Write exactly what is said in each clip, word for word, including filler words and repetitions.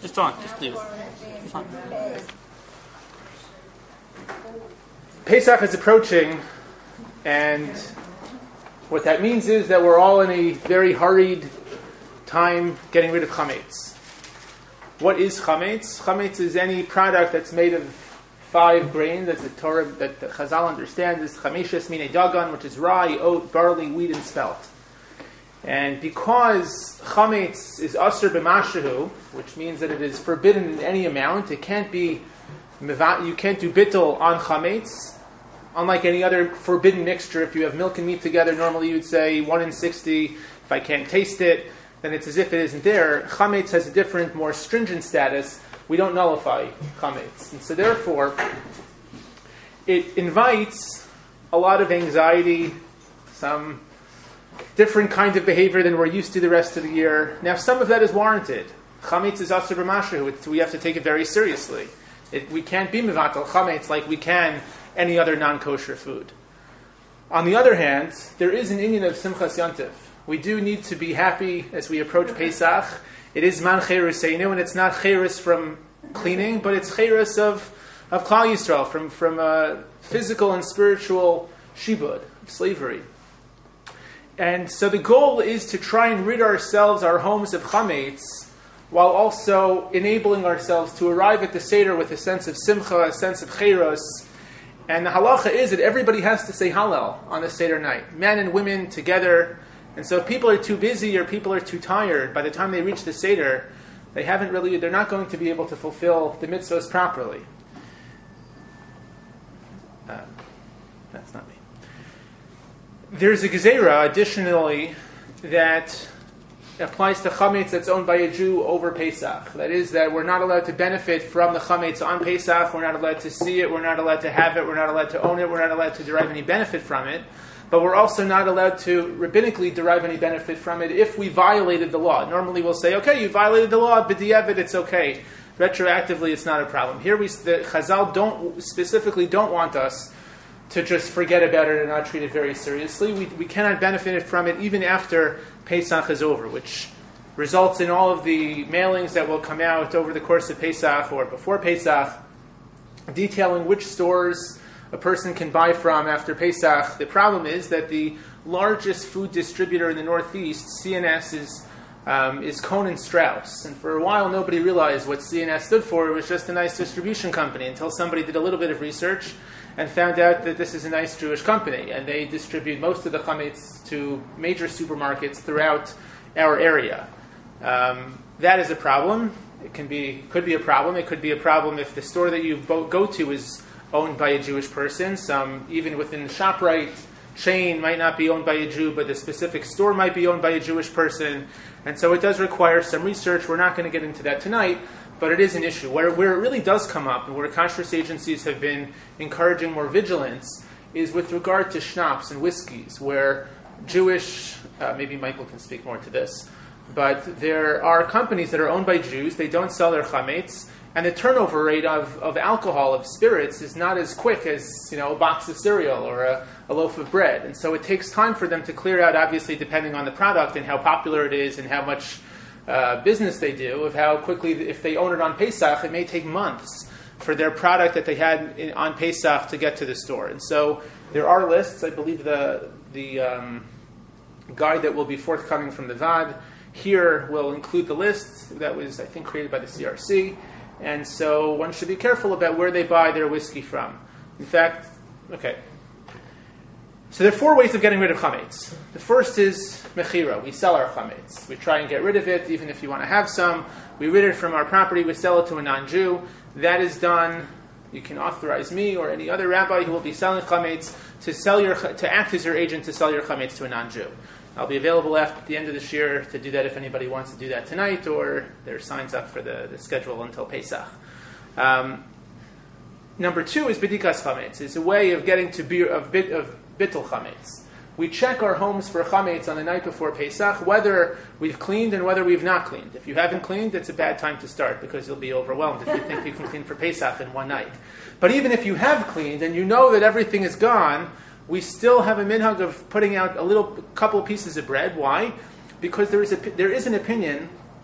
Just on, just leave it. Fine. Pesach is approaching, and what that means is that we're all in a very hurried time getting rid of chametz. What is chametz? Chametz is any product that's made of five grains that the Torah, that the Chazal understands is chameshes mine dagan, which is rye, oat, barley, wheat, and spelt. And because chametz is asur b'mashahu, which means that it is forbidden in any amount, it can't be, you can't do bittul on chametz. Unlike any other forbidden mixture, if you have milk and meat together, normally you would say one in sixty. If I can't taste it, then it's as if it isn't there. Chametz has a different, more stringent status. We don't nullify chametz. And so therefore, it invites a lot of anxiety, some different kind of behavior than we're used to the rest of the year. Now, some of that is warranted. Chametz is asur b'mashahu. We have to take it very seriously. It, we can't be mevatel chametz like we can any other non-kosher food. On the other hand, there is an inyan of simchas yantiv. We do need to be happy as we approach Pesach. It is man cheruseinu, and it's not cherus from cleaning, but it's cherus of of Klal Yisrael, from from uh, physical and spiritual shibud, slavery. And so the goal is to try and rid ourselves, our homes, of chametz, while also enabling ourselves to arrive at the Seder with a sense of simcha, a sense of cherus. And the halacha is that everybody has to say Hallel on the Seder night, men and women together. And so if people are too busy or people are too tired, by the time they reach the Seder, they haven't really, they're not going to be able to fulfill the mitzvahs properly. Uh, that's not me. There's a gezerah, additionally, that applies to chametz that's owned by a Jew over Pesach. That is, that we're not allowed to benefit from the chametz on Pesach. We're not allowed to see it. We're not allowed to have it. We're not allowed to own it. We're not allowed to derive any benefit from it. But we're also not allowed to rabbinically derive any benefit from it if we violated the law. Normally we'll say, okay, you violated the law, b'diavad, it's okay. Retroactively, it's not a problem. Here, we, the Chazal don't specifically don't want us to just forget about it and not treat it very seriously. We, we cannot benefit from it even after Pesach is over, which results in all of the mailings that will come out over the course of Pesach or before Pesach, detailing which stores a person can buy from after Pesach. The problem is that the largest food distributor in the Northeast, C N S, is um, is Cohen Strauss. And for a while, nobody realized what C N S stood for. It was just a nice distribution company until somebody did a little bit of research and found out that this is a nice Jewish company, and they distribute most of the chametz to major supermarkets throughout our area. Um, that is a problem. It can be, could be a problem. It could be a problem if the store that you go to is owned by a Jewish person. Some, even within the ShopRite chain, might not be owned by a Jew, but the specific store might be owned by a Jewish person. And so it does require some research. We're not going to get into that tonight, but it is an issue. Where, where it really does come up, and where kashrus agencies have been encouraging more vigilance, is with regard to schnapps and whiskeys, where Jewish, uh, maybe Michael can speak more to this, but there are companies that are owned by Jews, they don't sell their chametz, and the turnover rate of, of alcohol, of spirits, is not as quick as, you know, a box of cereal or a, a loaf of bread. And so it takes time for them to clear out, obviously depending on the product and how popular it is and how much uh, business they do, of how quickly, if they own it on Pesach, it may take months for their product that they had in, on Pesach to get to the store. And so there are lists. I believe the, the um, guide that will be forthcoming from the V A D here will include the list that was, I think, created by the C R C. And so one should be careful about where they buy their whiskey from. In fact, okay. So there are four ways of getting rid of chametz. The first is mechira. We sell our chametz. We try and get rid of it, even if you want to have some. We rid it from our property. We sell it to a non-Jew. That is done. You can authorize me or any other rabbi who will be selling chametz to sell your to act as your agent to sell your chametz to a non-Jew. I'll be available after the end of this year to do that if anybody wants to do that tonight, or there are signs up for the, the schedule until Pesach. Um, number two is bedikas chametz. It's a way of getting to be of bit of bittul chametz. We check our homes for chametz on the night before Pesach, whether we've cleaned and whether we've not cleaned. If you haven't cleaned, it's a bad time to start because you'll be overwhelmed if you think you can clean for Pesach in one night. But even if you have cleaned and you know that everything is gone, we still have a minhag of putting out a little couple pieces of bread. Why? Because there is a, there is an opinion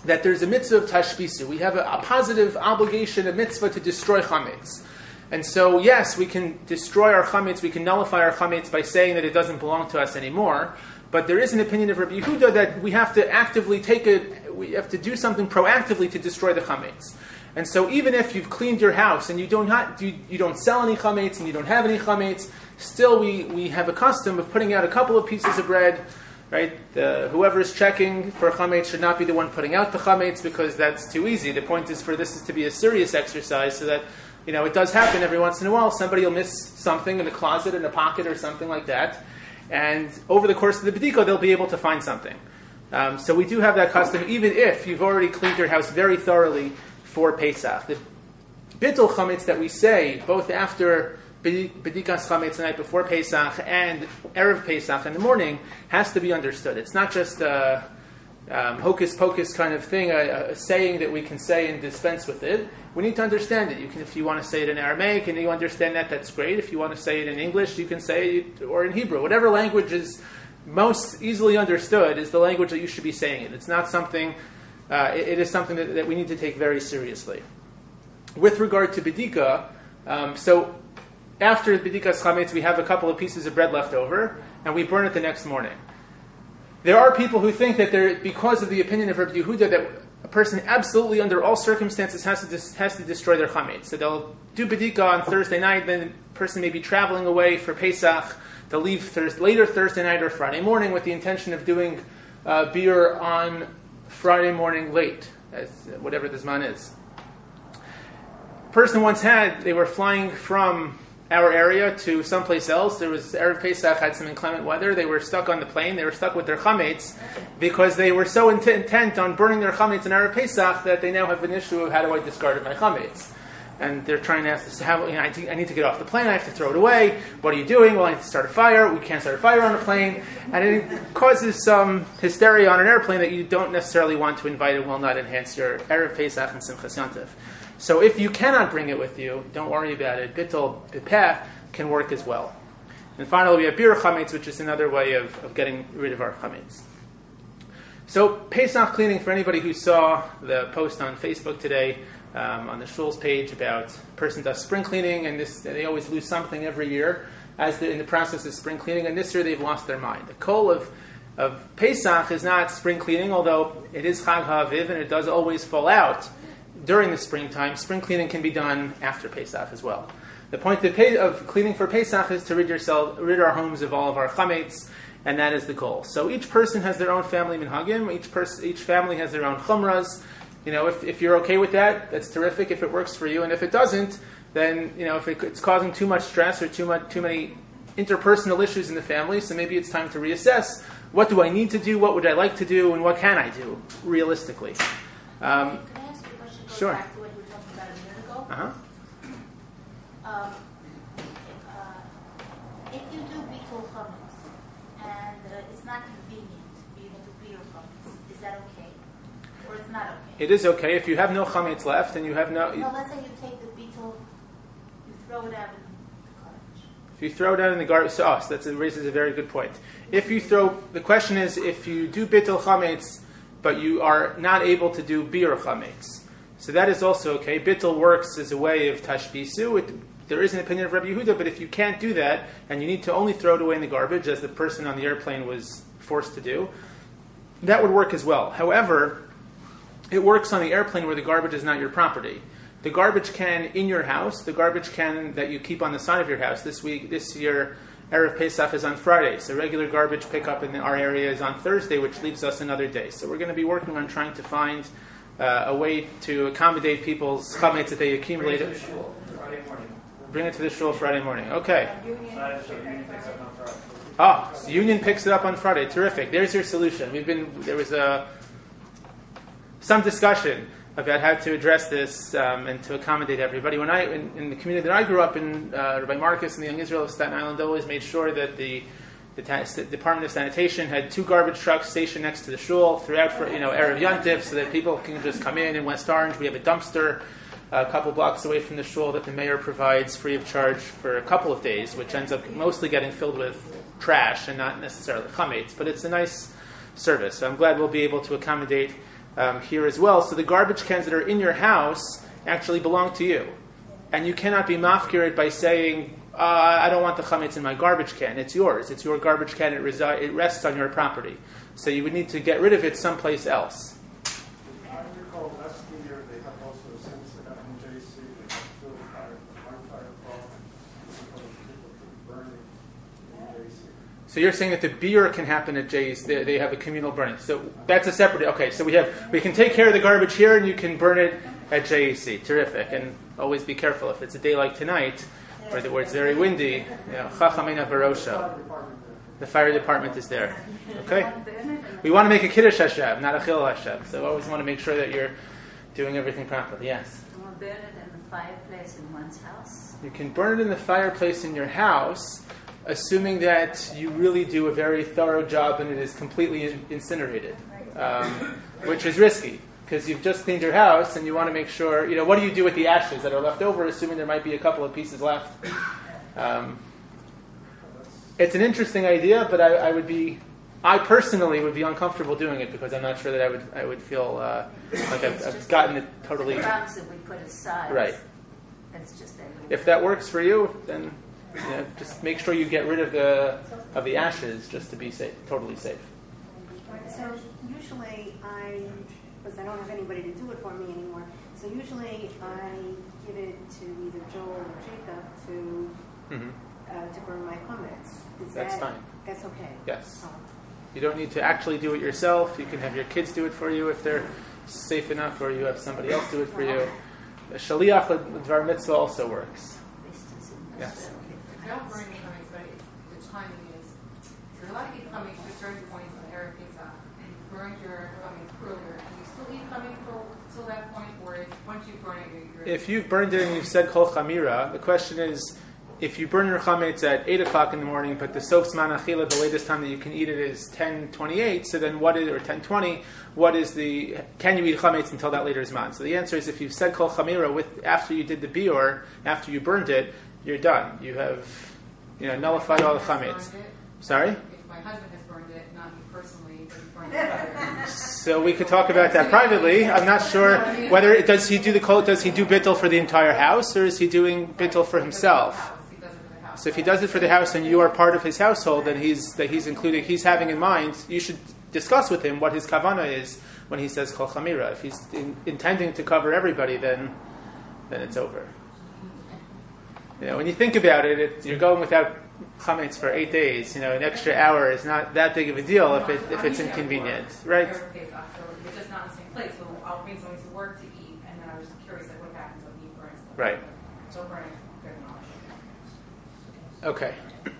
that there's a mitzvah of tashbisu. We have a, a positive obligation, a mitzvah to destroy chametz. And so, yes, we can destroy our chametz, we can nullify our chametz by saying that it doesn't belong to us anymore. But there is an opinion of Rabbi Yehuda that we have to actively take it, we have to do something proactively to destroy the chametz. And so, even if you've cleaned your house and you don't have, you, you don't sell any chametz and you don't have any chametz, still we, we have a custom of putting out a couple of pieces of bread. Right? The, whoever is checking for chametz should not be the one putting out the chametz, because that's too easy. The point is for this is to be a serious exercise, so that, you know, it does happen every once in a while. Somebody will miss something in a closet, in a pocket, or something like that. And over the course of the B'dika, they'll be able to find something. Um, so we do have that custom, even if you've already cleaned your house very thoroughly for Pesach. The bittul chametz that we say, both after B'dikas chametz the night before Pesach and Erev Pesach in the morning, has to be understood. It's not just a um, hocus pocus kind of thing, a, a saying that we can say and dispense with it. We need to understand it. You can, if you want to say it in Aramaic and you understand that, that's great. If you want to say it in English, you can say it, or in Hebrew. Whatever language is most easily understood is the language that you should be saying it. It's not something, uh, it, it is something that, that we need to take very seriously. With regard to B'dika, um, so after B'dikas chametz, we have a couple of pieces of bread left over, and we burn it the next morning. There are people who think that there, because of the opinion of Rabbi Yehuda, that a person absolutely, under all circumstances, has to dis, has to destroy their chametz. So they'll do B'dika on Thursday night, then the person may be traveling away for Pesach. They'll leave Thursday, later Thursday night or Friday morning with the intention of doing uh, beer on Friday morning late, as, whatever the Zman is. Person once had, they were flying from our area to someplace else. There was Erev Pesach, had some inclement weather. They were stuck on the plane. They were stuck with their chametz because they were so int- intent on burning their chametz in Erev Pesach that they now have an issue of how do I discard my chametz. And they're trying to ask us, how, you know, I, t- I need to get off the plane. I have to throw it away. What are you doing? Well, I need to start a fire. We can't start a fire on a plane. And it causes some hysteria on an airplane that you don't necessarily want to invite and will not enhance your Erev Pesach and Simchas Yontif. So if you cannot bring it with you, don't worry about it. Bittul bipeh can work as well. And finally, we have bir chametz, which is another way of, of getting rid of our chametz. So Pesach cleaning, for anybody who saw the post on Facebook today, um, on the Shul's page about a person does spring cleaning, and this they always lose something every year as they're in the process of spring cleaning, and this year they've lost their mind. The goal of, of Pesach is not spring cleaning, although it is Chag HaAviv, and it does always fall out during the springtime. Spring cleaning can be done after Pesach as well. The point of, of cleaning for Pesach is to rid yourself, rid our homes of all of our chametz, and that is the goal. So each person has their own family minhagim. Each person, each family has their own chumras. You know, if, if you're okay with that, that's terrific. If it works for you, and if it doesn't, then you know if it, it's causing too much stress or too much too many interpersonal issues in the family, so maybe it's time to reassess. What do I need to do? What would I like to do? And what can I do realistically? Um, Sure. Back to what you were talking about a minute ago. Uh-huh. Um, uh, if you do bittul chametz and uh, it's not convenient for you to do beer chametz, is that okay, or it's not okay? It is okay if you have no chametz left and you have no. No, let's say you take the bittul, you throw it out in the garbage. If you throw it out in the garbage, so, oh, so that raises a very good point. If you throw, the question is, if you do bittul chametz, but you are not able to do beer chametz. So that is also okay. Bittul works as a way of tashbisu. It, there is an opinion of Rabbi Yehuda, but if you can't do that, and you need to only throw it away in the garbage, as the person on the airplane was forced to do, that would work as well. However, it works on the airplane where the garbage is not your property. The garbage can in your house, the garbage can that you keep on the side of your house. This week, this year, Erev Pesach is on Friday, so regular garbage pickup in our area is on Thursday, which leaves us another day. So we're going to be working on trying to find Uh, a way to accommodate people's chametz that they accumulate. Bring it to the shul Friday morning. Bring it to the shul Friday morning. Okay. Uh, so Union picks up on Friday. Ah, so Union picks it up on Friday. Terrific. There's your solution. We've been there was a some discussion about how to address this um, and to accommodate everybody. When I in, in the community that I grew up in, uh, Rabbi Marcus and the Young Israel of Staten Island always made sure that the The ta- Department of Sanitation had two garbage trucks stationed next to the shul throughout, for, you know, Erev Yontif, so that people can just come in. In West Orange, we have a dumpster a couple blocks away from the shul that the mayor provides free of charge for a couple of days, which ends up mostly getting filled with trash and not necessarily chametz, but it's a nice service. So I'm glad we'll be able to accommodate um, here as well. So the garbage cans that are in your house actually belong to you. And you cannot be mafkir by saying, uh, I don't want the chametz in my garbage can. It's yours. It's your garbage can. It, resi- it rests on your property. So you would need to get rid of it someplace else. I recall last year they have also a sense that in J C they have filled fire, one fire call, because people keep burning in J C. So you're saying that the beer can happen at Jay's, they, they have a communal burning. So that's a separate, okay, so we have, we can take care of the garbage here and you can burn it at J E C. Terrific. And always be careful if it's a day like tonight, where, the, where it's very windy, you know, chachamina barosha. The fire department is there. Okay? We want to make a Kiddush Hashem, not a Chil Hashem. So we always want to make sure that you're doing everything properly. Yes? Can we burn it in the fireplace in one's house? You can burn it in the fireplace in your house, assuming that you really do a very thorough job and it is completely in- incinerated, um, which is risky, because you've just cleaned your house and you want to make sure, you know, what do you do with the ashes that are left over, assuming there might be a couple of pieces left? Um, it's an interesting idea, but I, I would be, I personally would be uncomfortable doing it because I'm not sure that I would, I would feel uh, like I've, I've gotten it totally The crumbs that we put aside. right. It's just that. If that works for you, then you know, just make sure you get rid of the of the ashes just to be safe, totally safe. So usually I, because I don't have anybody to do it for me anymore, so usually I give it to either Joel or Jacob to Mm-hmm. uh, to burn my chametz. Is That's that, fine. That's okay? Yes. Oh. You don't need to actually do it yourself. You can have your kids do it for you if they're safe enough, or you have somebody else do it for you. The shaliach l'dvar mitzvah also works. Yes. I don't burn any chametz, but it's, the timing is, you're allowed to eat chametz to a certain point on Erev Pesach, and you burned your chametz earlier, and you still eat chametz till, till that point, or if, once you burn it, you're... you're If you've burned it and you've said kol chamira, the question is, if you burn your chametz at eight o'clock in the morning, but the sof zman achila, the latest time that you can eat it is ten twenty-eight, so then what is, or ten twenty, what is the, can you eat chametz until that later zman? So the answer is, if you've said kol chamira with, after you did the biur, after you burned it, you're done. You have, you know, nullified all the chametz. Sorry? If my husband has burned it, not me personally, but he's burned it. So we could talk about that privately. I'm not sure whether, does he do the kol, does he do bittul for the entire house, or is he doing bittul for himself? So if he does it for the house and you are part of his household, then he's that he's including, he's having in mind, you should discuss with him what his kavana is when he says kol chamira. If he's in, intending to cover everybody, then then it's over. You know, when you think about it, it you're going without chametz for eight days. You know, an extra hour is not that big of a deal if it if it's inconvenient, right? So it's just not in the same place. So I'll bring somebody to work to eat, and then I was just curious like what happens when he burns them. Right. So burning, good knowledge. Okay.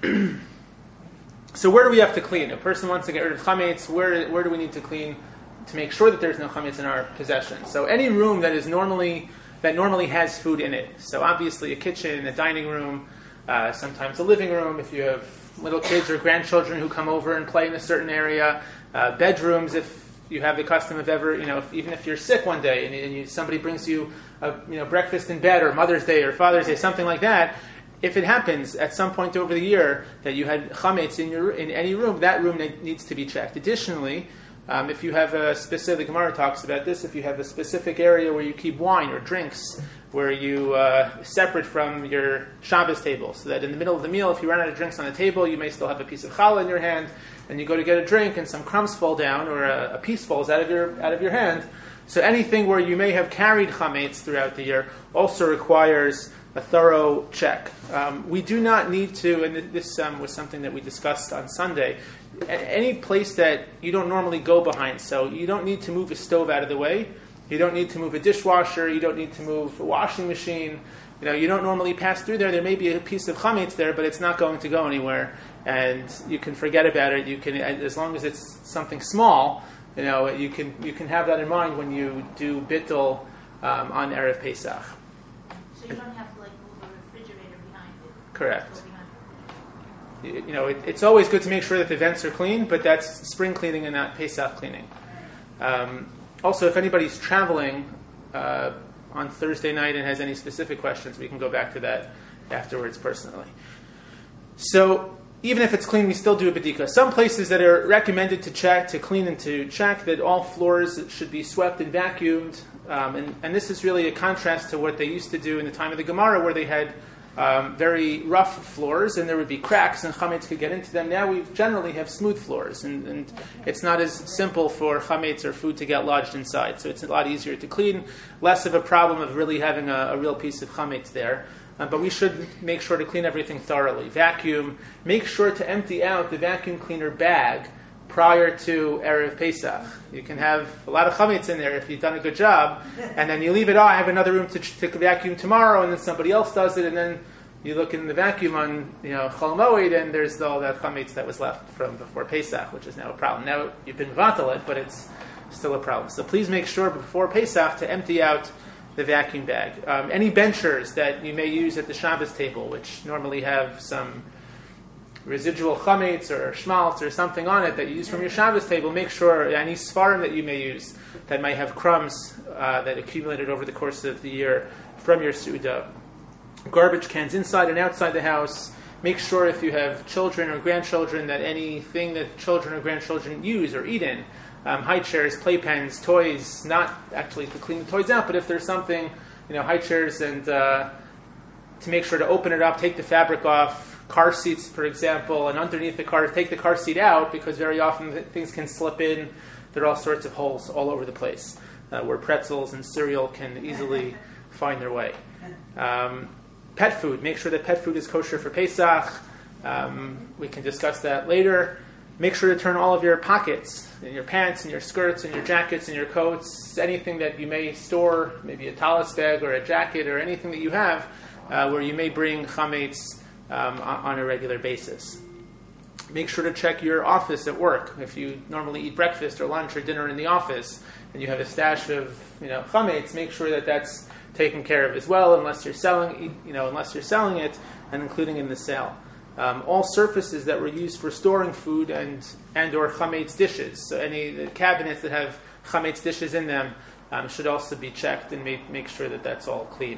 So where do we have to clean? A person wants to get rid of chametz. Where where do we need to clean to make sure that there's no chametz in our possession? So any room that is normally that normally has food in it. So obviously a kitchen, a dining room, uh, sometimes a living room. If you have little kids or grandchildren who come over and play in a certain area, uh, bedrooms. If you have the custom of ever, you know, if, even if you're sick one day and, and you, somebody brings you a you know breakfast in bed, or Mother's Day or Father's Day, something like that. If it happens at some point over the year that you had chametz in your in any room, that room needs to be checked. Additionally, um, if you have a specific, Gemara talks about this, if you have a specific area where you keep wine or drinks, where you uh, separate from your Shabbos table, so that in the middle of the meal, if you run out of drinks on the table, you may still have a piece of challah in your hand, and you go to get a drink, and some crumbs fall down, or a, a piece falls out of your out of your hand. So anything where you may have carried chametz throughout the year also requires a thorough check. Um, we do not need to, and this um, was something that we discussed on Sunday, a- any place that you don't normally go behind. So you don't need to move a stove out of the way. You don't need to move a dishwasher. You don't need to move a washing machine. You know, you don't normally pass through there. There may be a piece of chametz there, but it's not going to go anywhere, and you can forget about it. You can, as long as it's something small, you know, you can you can have that in mind when you do bittul um, on Erev Pesach. So you don't have to like move a refrigerator behind it. Correct. Go behind You know, it, it's always good to make sure that the vents are clean, but that's spring cleaning and not Pesach cleaning. Um, also, if anybody's traveling uh, on Thursday night and has any specific questions, we can go back to that afterwards personally. So, even if it's clean, we still do a bedika. Some places that are recommended to check, to clean and to check, that all floors should be swept and vacuumed. Um, and, and this is really a contrast to what they used to do in the time of the Gemara, where they had um, very rough floors and there would be cracks and chametz could get into them. Now we generally have smooth floors, and, and it's not as simple for chametz or food to get lodged inside. So it's a lot easier to clean, less of a problem of really having a, a real piece of chametz there. Um, but we should make sure to clean everything thoroughly. Vacuum. Make sure to empty out the vacuum cleaner bag prior to Erev Pesach. You can have a lot of chametz in there if you've done a good job, and then you leave it, oh, I have another room to, to vacuum tomorrow, and then somebody else does it, and then you look in the vacuum on, you know, Chol Moed, and there's all that chametz that was left from before Pesach, which is now a problem. Now you've been vatal it, but it's still a problem. So please make sure before Pesach to empty out the vacuum bag. Um, any benchers that you may use at the Shabbos table, which normally have some residual chametz or schmaltz or something on it that you use from your Shabbos table, make sure any svarim that you may use that might have crumbs uh, that accumulated over the course of the year from your Suda. Garbage cans inside and outside the house. Make sure if you have children or grandchildren that anything that children or grandchildren use or eat in, um, high chairs, playpens, toys, not actually to clean the toys out, but if there's something, you know, high chairs, and uh, to make sure to open it up, take the fabric off. Car seats, for example, and underneath the car, take the car seat out, because very often things can slip in. There are all sorts of holes all over the place uh, where pretzels and cereal can easily find their way. Um, pet food. Make sure that pet food is kosher for Pesach. Um, we can discuss that later. Make sure to turn all of your pockets, in your pants and your skirts and your jackets and your coats, anything that you may store, maybe a talis bag or a jacket or anything that you have uh, where you may bring chametz Um, on a regular basis. Make sure to check your office at work. If you normally eat breakfast or lunch or dinner in the office and you have a stash of, you know, chametz, make sure that that's taken care of as well, unless you're selling, you know, unless you're selling it, and including in the sale. Um, all surfaces that were used for storing food and and or chametz dishes. So any the cabinets that have chametz dishes in them um, should also be checked and make make sure that that's all clean.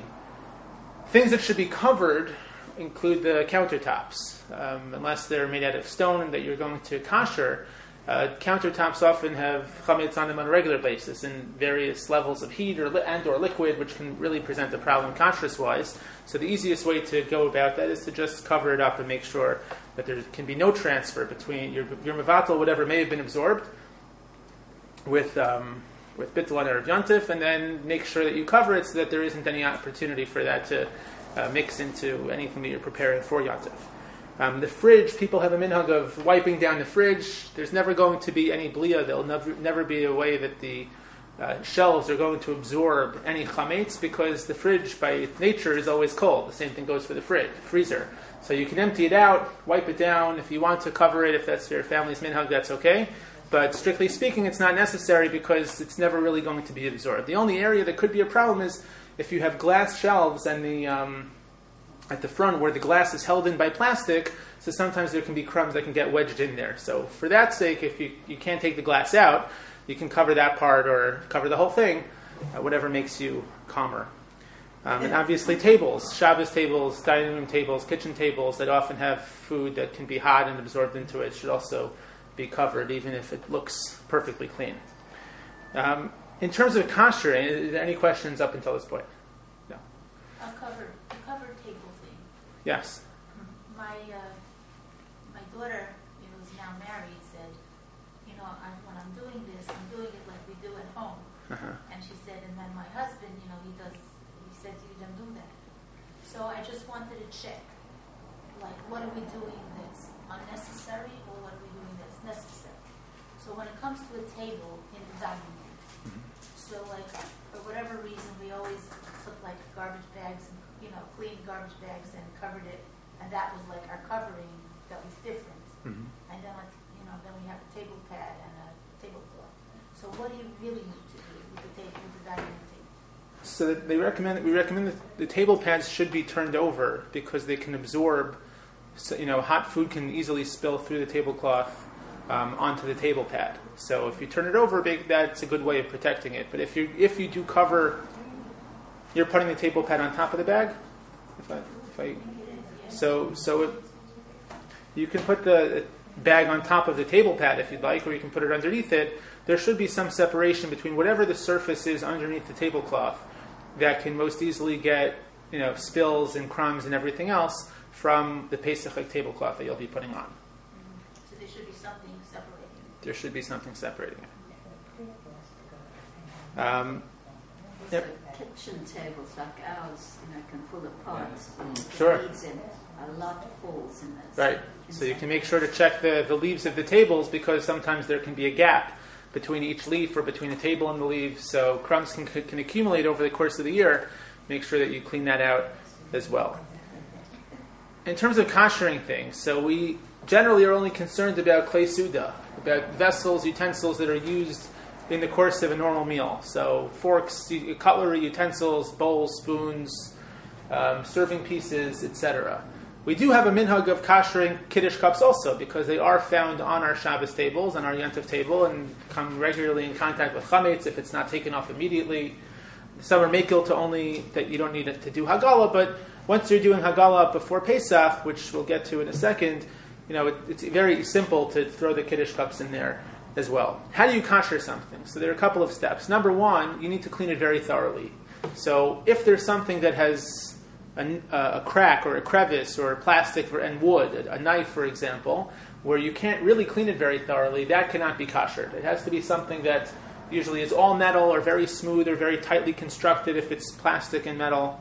Things that should be covered include the countertops, um, unless they're made out of stone and that you're going to kosher. Uh, countertops often have chametz on them on a regular basis in various levels of heat or li- and or liquid, which can really present a problem kashrus-wise. So the easiest way to go about that is to just cover it up and make sure that there can be no transfer between your your mevatel, whatever may have been absorbed, with um, with bittul on Erev Yontif, and then make sure that you cover it so that there isn't any opportunity for that to Uh, mix into anything that you're preparing for Yontif. Um, the fridge, people have a minhag of wiping down the fridge. There's never going to be any blia. There'll never, never be a way that the uh, shelves are going to absorb any chametz, because the fridge by nature is always cold. The same thing goes for the fridge, freezer. So you can empty it out, wipe it down. If you want to cover it, if that's your family's minhag, that's okay. But strictly speaking, it's not necessary, because it's never really going to be absorbed. The only area that could be a problem is if you have glass shelves and the um, at the front where the glass is held in by plastic, so sometimes there can be crumbs that can get wedged in there. So for that sake, if you, you can't take the glass out, you can cover that part or cover the whole thing, uh, whatever makes you calmer. Um, and obviously tables, Shabbos tables, dining room tables, kitchen tables that often have food that can be hot and absorbed into it should also be covered, even if it looks perfectly clean. Um, In terms of kosher, is there any questions up until this point? No. A covered, a covered table thing. Yes. My uh, my daughter, you know, who's now married, said, you know, I, when I'm doing this, I'm doing it like we do at home. Uh-huh. And she said, and then my husband, you know, he does. He said you don't do that. So I just wanted to check, like, what are we doing that's unnecessary, or what are we doing that's necessary? So when it comes to a table in the dining room. So, like, for whatever reason, we always took, like, garbage bags, and, you know, clean garbage bags and covered it, and that was, like, our covering that was different. Mm-hmm. And then, like, you know, then we have a table pad and a tablecloth. So what do you really need to do with the table, with the dining room table? So that they recommend we recommend that the table pads should be turned over, because they can absorb, so, you know, hot food can easily spill through the tablecloth Um, onto the table pad. So if you turn it over, that's a good way of protecting it. But if you if you do cover, you're putting the table pad on top of the bag. If I, if I, so so it, You can put the bag on top of the table pad if you'd like, or you can put it underneath it. There should be some separation between whatever the surface is underneath the tablecloth that can most easily get, you know, spills and crumbs and everything else from the Pesach tablecloth that you'll be putting on. So there should be something separating. There should be something separating it. Um, So Yep. kitchen tables like ours, you know, can pull apart. Sure. Leaves in it. A lot falls in this. Right. So you can make sure to check the, the leaves of the tables, because sometimes there can be a gap between each leaf or between the table and the leaf. So crumbs can, can accumulate over the course of the year. Make sure that you clean that out as well. In terms of koshering things, so we generally are only concerned about clay suda, about vessels, utensils that are used in the course of a normal meal. So forks, cutlery, utensils, bowls, spoons, um, serving pieces, et cetera. We do have a minhag of koshering Kiddush cups also, because they are found on our Shabbos tables, on our Yontif table, and come regularly in contact with chametz if it's not taken off immediately. Some are makil to only that you don't need it to do Hagala, but once you're doing Hagala before Pesach, which we'll get to in a second, you know, it, it's very simple to throw the Kiddush cups in there as well. How do you kosher something? So there are a couple of steps. Number one, you need to clean it very thoroughly. So if there's something that has a, a crack or a crevice or plastic and wood, a knife, for example, where you can't really clean it very thoroughly, that cannot be koshered. It has to be something that usually is all metal or very smooth or very tightly constructed if it's plastic and metal.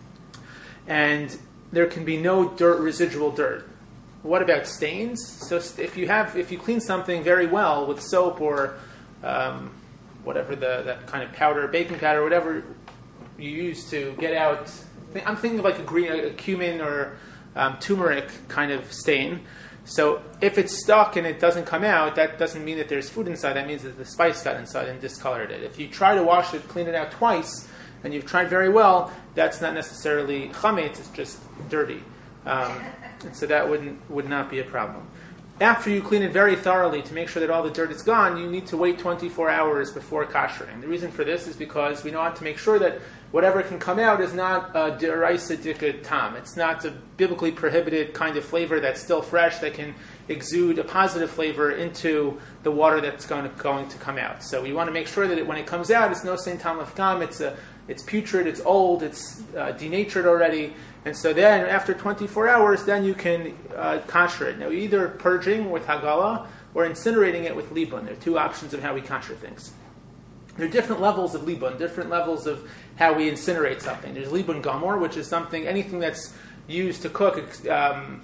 And there can be no dirt, residual dirt. What about stains? So if you have, if you clean something very well with soap or um, whatever the that kind of powder, baking powder, whatever you use to get out, I'm thinking of like a green, a cumin or um, turmeric kind of stain. So if it's stuck and it doesn't come out, that doesn't mean that there's food inside. That means that the spice got inside and discolored it. If you try to wash it, clean it out twice, and you've tried very well, that's not necessarily chametz, it's just dirty. Um, and so that wouldn't would not be a problem. After you clean it very thoroughly to make sure that all the dirt is gone, you need to wait twenty-four hours before koshering. The reason for this is because we want to make sure that whatever can come out is not a deraisa dika tam. It's not a biblically prohibited kind of flavor that's still fresh that can exude a positive flavor into the water that's going to, going to come out. So we want to make sure that it, when it comes out, it's no sein tam lefgam. It's a it's putrid, it's old, it's uh, denatured already. And so then, after twenty-four hours, then you can uh, kosher it. Now, either purging with Hagala or incinerating it with Libun. There are two options of how we kosher things. There are different levels of Libun, different levels of how we incinerate something. There's Libun Gamor, which is something, anything that's used to cook um,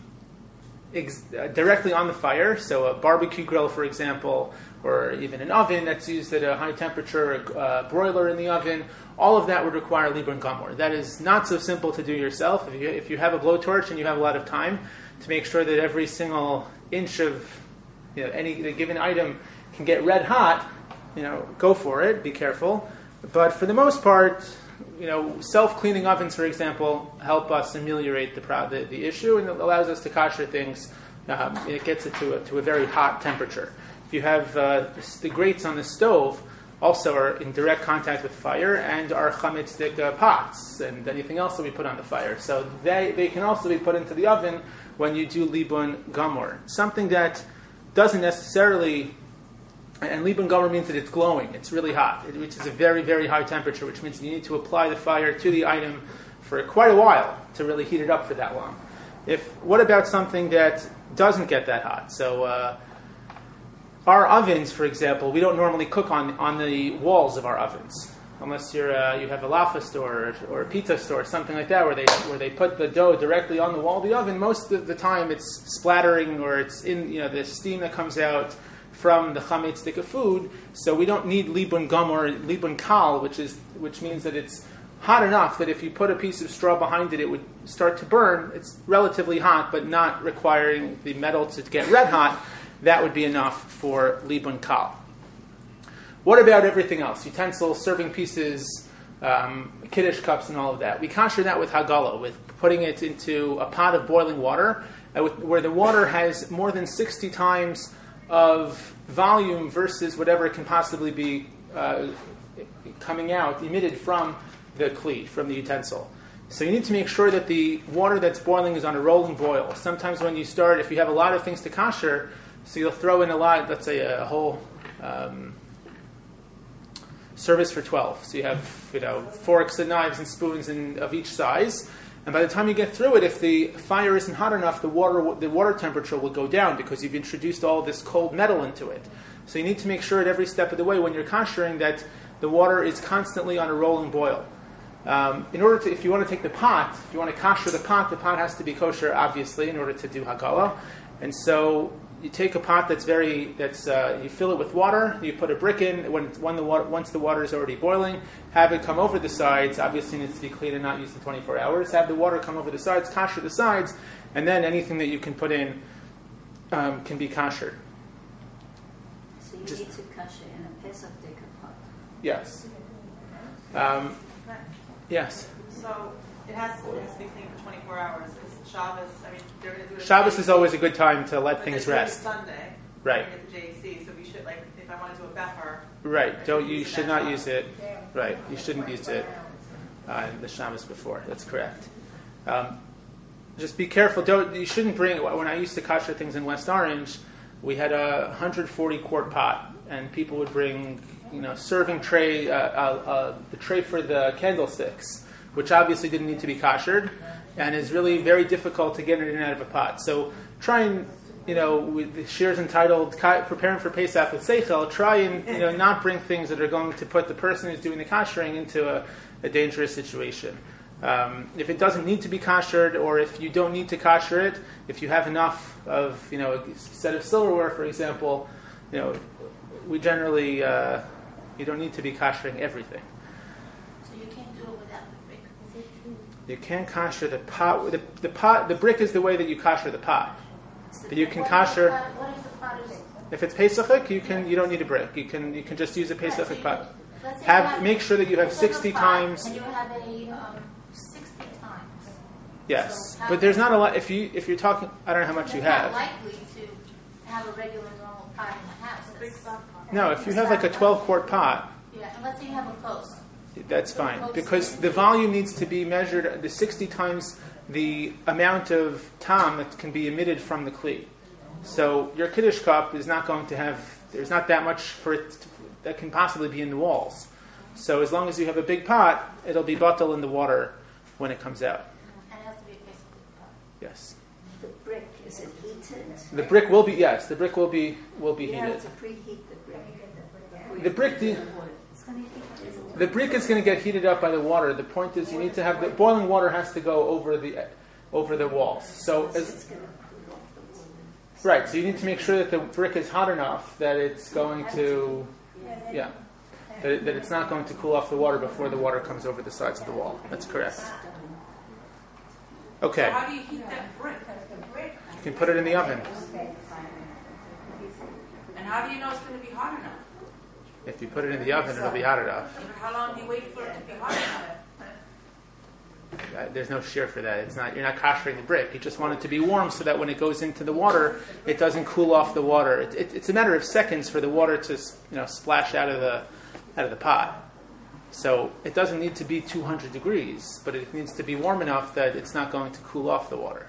ex- uh, directly on the fire. So a barbecue grill, for example, or even an oven that's used at a high temperature, a uh, broiler in the oven. All of that would require Libun Gamor. That is not so simple to do yourself. If you, if you have a blowtorch and you have a lot of time to make sure that every single inch of you know, any given item can get red hot, you know, go for it. Be careful. But for the most part, you know, self-cleaning ovens, for example, help us ameliorate the pro- the, the issue, and it allows us to kosher things. Um, it gets it to a, to a very hot temperature. If you have uh, the grates on the stove, also are in direct contact with fire and are chametzik uh, pots and anything else that we put on the fire. So they, they can also be put into the oven when you do Libun Gamor. Something that doesn't necessarily, and Libun Gamor means that it's glowing, it's really hot, it, which is a very, very high temperature, which means you need to apply the fire to the item for quite a while to really heat it up for that long. If What about something that doesn't get that hot? So, uh, Our ovens, for example, we don't normally cook on, on the walls of our ovens, unless you're uh, you have a laffa store or, or a pizza store, something like that, where they where they put the dough directly on the wall of the oven. Most of the time, it's splattering or it's in you know the steam that comes out from the chametz stick of food. So we don't need libun gamor, libun kal, which is which means that it's hot enough that if you put a piece of straw behind it, it would start to burn. It's relatively hot, but not requiring the metal to get red hot. That would be enough for libun kal. What about everything else? Utensils, serving pieces, um, kiddush cups, and all of that. We kosher that with hagala, with putting it into a pot of boiling water, uh, with, where the water has more than sixty times of volume versus whatever can possibly be uh, coming out, emitted from the kli, from the utensil. So you need to make sure that the water that's boiling is on a rolling boil. Sometimes when you start, if you have a lot of things to kasher, so you'll throw in a lot, let's say a whole um, service for twelve. So you have, you know, forks and knives and spoons and of each size. And by the time you get through it, if the fire isn't hot enough, the water the water temperature will go down because you've introduced all this cold metal into it. So you need to make sure at every step of the way when you're kashering that the water is constantly on a rolling boil. Um, in order to, if you want to take the pot, if you want to kasher the pot, the pot has to be kosher, obviously, in order to do hagala. And so you take a pot that's very, that's uh, you fill it with water, you put a brick in, when, when the water, once the water is already boiling, have it come over the sides, obviously it needs to be clean and not used in twenty-four hours, have the water come over the sides, kasher the sides, and then anything that you can put in um, can be kashered. So you Just- need to kasher in a Pesach Decker pot. Yes. Um, yes. So it has, it has to be clean for twenty-four hours. It's Shabbos. I mean, they're going to do it. Shabbos is always a good time to let but things they're doing rest. Sunday. Right. At the J E C, so we should like if I want to do a becher. Right. Don't you should not use it. Right. You shouldn't use it uh, in the Shabbos before. That's correct. Um, just be careful. Don't you shouldn't bring. When I used to kasher things in West Orange, we had a one hundred forty quart pot, and people would bring, you know, serving tray, uh, uh, uh, the tray for the candlesticks, which obviously didn't need to be kashered, and is really very difficult to get it in and out of a pot. So try and, you know, with the shears entitled "Preparing for Pesach with Seichel," try and, you know, not bring things that are going to put the person who's doing the kashering into a, a dangerous situation. Um, if it doesn't need to be kashered, or if you don't need to kasher it, if you have enough of, you know, a set of silverware, for example, you know, we generally, uh, you don't need to be kashering everything. So you can't do it without the brick. You can kasher the pot. The, the pot, the brick is the way that you kasher the pot. So But you can what kasher- If the pot- what if the pot is... If it's Pesachic, you can. You don't need a brick. You can. You can just use a Pesachic pot. Let's say you Have make sure that you have a silver sixty pot times. And you have a um, sixty times. Yes, So how- but there's not a lot. If you if you're talking, I don't know how much you It's not have. likely to have a regular normal pot in the house. That's- No, if you have like a twelve quart pot, Yeah, and let's say you have a close. that's fine because the volume needs to be measured. The sixty times the amount of tam that can be emitted from the kli. So your kiddush cup is not going to have. There's not that much for it to, that can possibly be in the walls. So as long as you have a big pot, it'll be bottle in the water when it comes out. And it has to be a basic pot. Yes, The brick, is it heated? the brick will be. Yes, the brick will be will be You heated. have to preheat the brick. The brick. The, It's going to take The brick is going to get heated up by the water. The point is, you need to have the boiling water has to go over the over the walls. So, It's as, going to cool off the water. right. So you need to make sure that the brick is hot enough that it's going to, yeah, that, it, that it's not going to cool off the water before the water comes over the sides of the wall. That's correct. Okay, So how do you heat that brick? you can put it in the oven. And how do you know it's going to be hot enough? If you put it in the oven, it'll be hot enough. How long do you wait for it to be hot enough? Uh, there's no shear for that. It's not. You're not kashering the brick. You just want it to be warm so that when it goes into the water, it doesn't cool off the water. It, it, it's a matter of seconds for the water to, you know, splash out of the out of the pot. So it doesn't need to be two hundred degrees, but it needs to be warm enough that it's not going to cool off the water.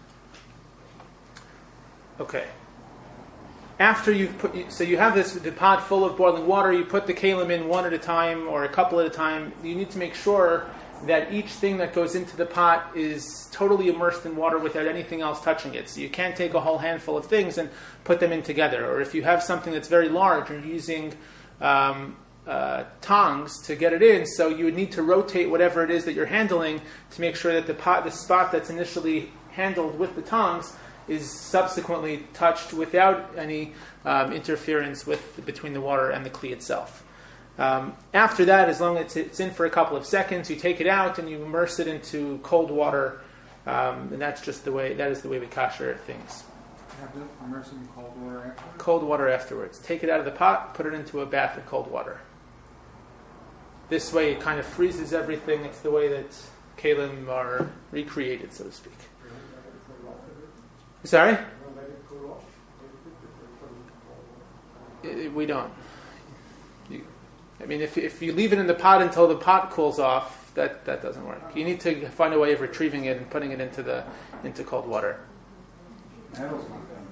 Okay. After you've put, so you have this the pot full of boiling water. You put the kalim in one at a time or a couple at a time. You need to make sure that each thing that goes into the pot is totally immersed in water without anything else touching it. So you can't take a whole handful of things and put them in together. Or if you have something that's very large, you're using um, uh, tongs to get it in. So you would need to rotate whatever it is that you're handling to make sure that the pot, the spot that's initially handled with the tongs, is subsequently touched without any um, interference with between the water and the kli itself. Um, after that, as long as it's in for a couple of seconds, you take it out and you immerse it into cold water, um, and that's just the way. That is the way we kasher things. Have to immerse it in cold water afterwards? Cold water afterwards. Take it out of the pot, put it into a bath of cold water. This way, it kind of freezes everything. It's the way that kalim are recreated, so to speak. Sorry? Uh, We don't. You, I mean, if if you leave it in the pot until the pot cools off, that, that doesn't work. You need to find a way of retrieving it and putting it into the into cold water. Metal's not done.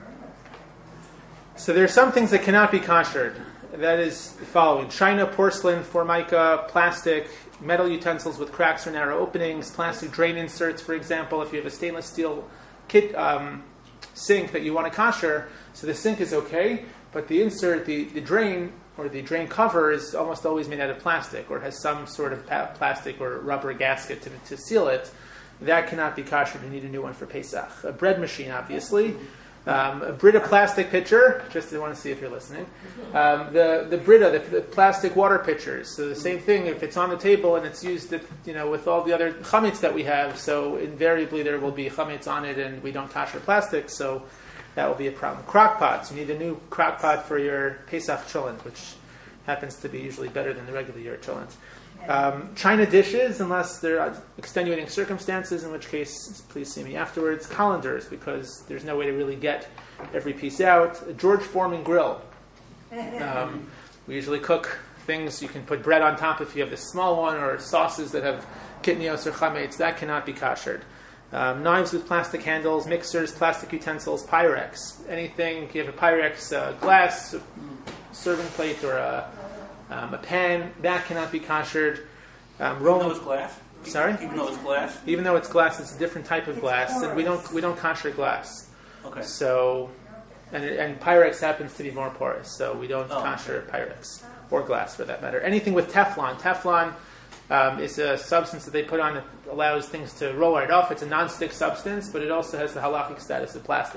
So there are some things that cannot be koshered. That is the following: china, porcelain, formica, plastic, metal utensils with cracks or narrow openings, plastic drain inserts, for example. If you have a stainless steel kit um, sink that you want to kosher, so the sink is okay, but the insert, the, the drain, or the drain cover is almost always made out of plastic or has some sort of pa- plastic or rubber gasket to, to seal it. That cannot be kosher. You need a new one for Pesach. A bread machine, obviously. Um, a Brita plastic pitcher, just I want to see if you're listening. Um, the the Brita, the, the plastic water pitchers. So the same thing, if it's on the table and it's used to, you know, with all the other chametz that we have, so invariably there will be chametz on it and we don't kosher plastic, so that will be a problem. Crock pots. You need a new crock pot for your Pesach cholent, which happens to be usually better than the regular year cholent. Um, china dishes, unless there are extenuating circumstances, in which case, please see me afterwards. Colanders, because there's no way to really get every piece out. A George Foreman grill. Um, we usually cook things, you can put bread on top if you have this small one, or sauces that have kitnios or chametz. That cannot be koshered. Um, knives with plastic handles, mixers, plastic utensils, Pyrex. Anything, you have a Pyrex uh, glass, a serving plate, or a, um, a pan, that cannot be koshered. Um, Even rolling, though it's glass? Sorry? Even though it's glass? Even though it's glass, it's a different type of glass, and we don't we don't kosher glass. Okay. So, and and Pyrex happens to be more porous, so we don't Oh, kosher Pyrex or glass for that matter. Anything with Teflon, Teflon. Um, is a substance that they put on that allows things to roll right off. It's a non-stick substance, but it also has the halachic status of plastic.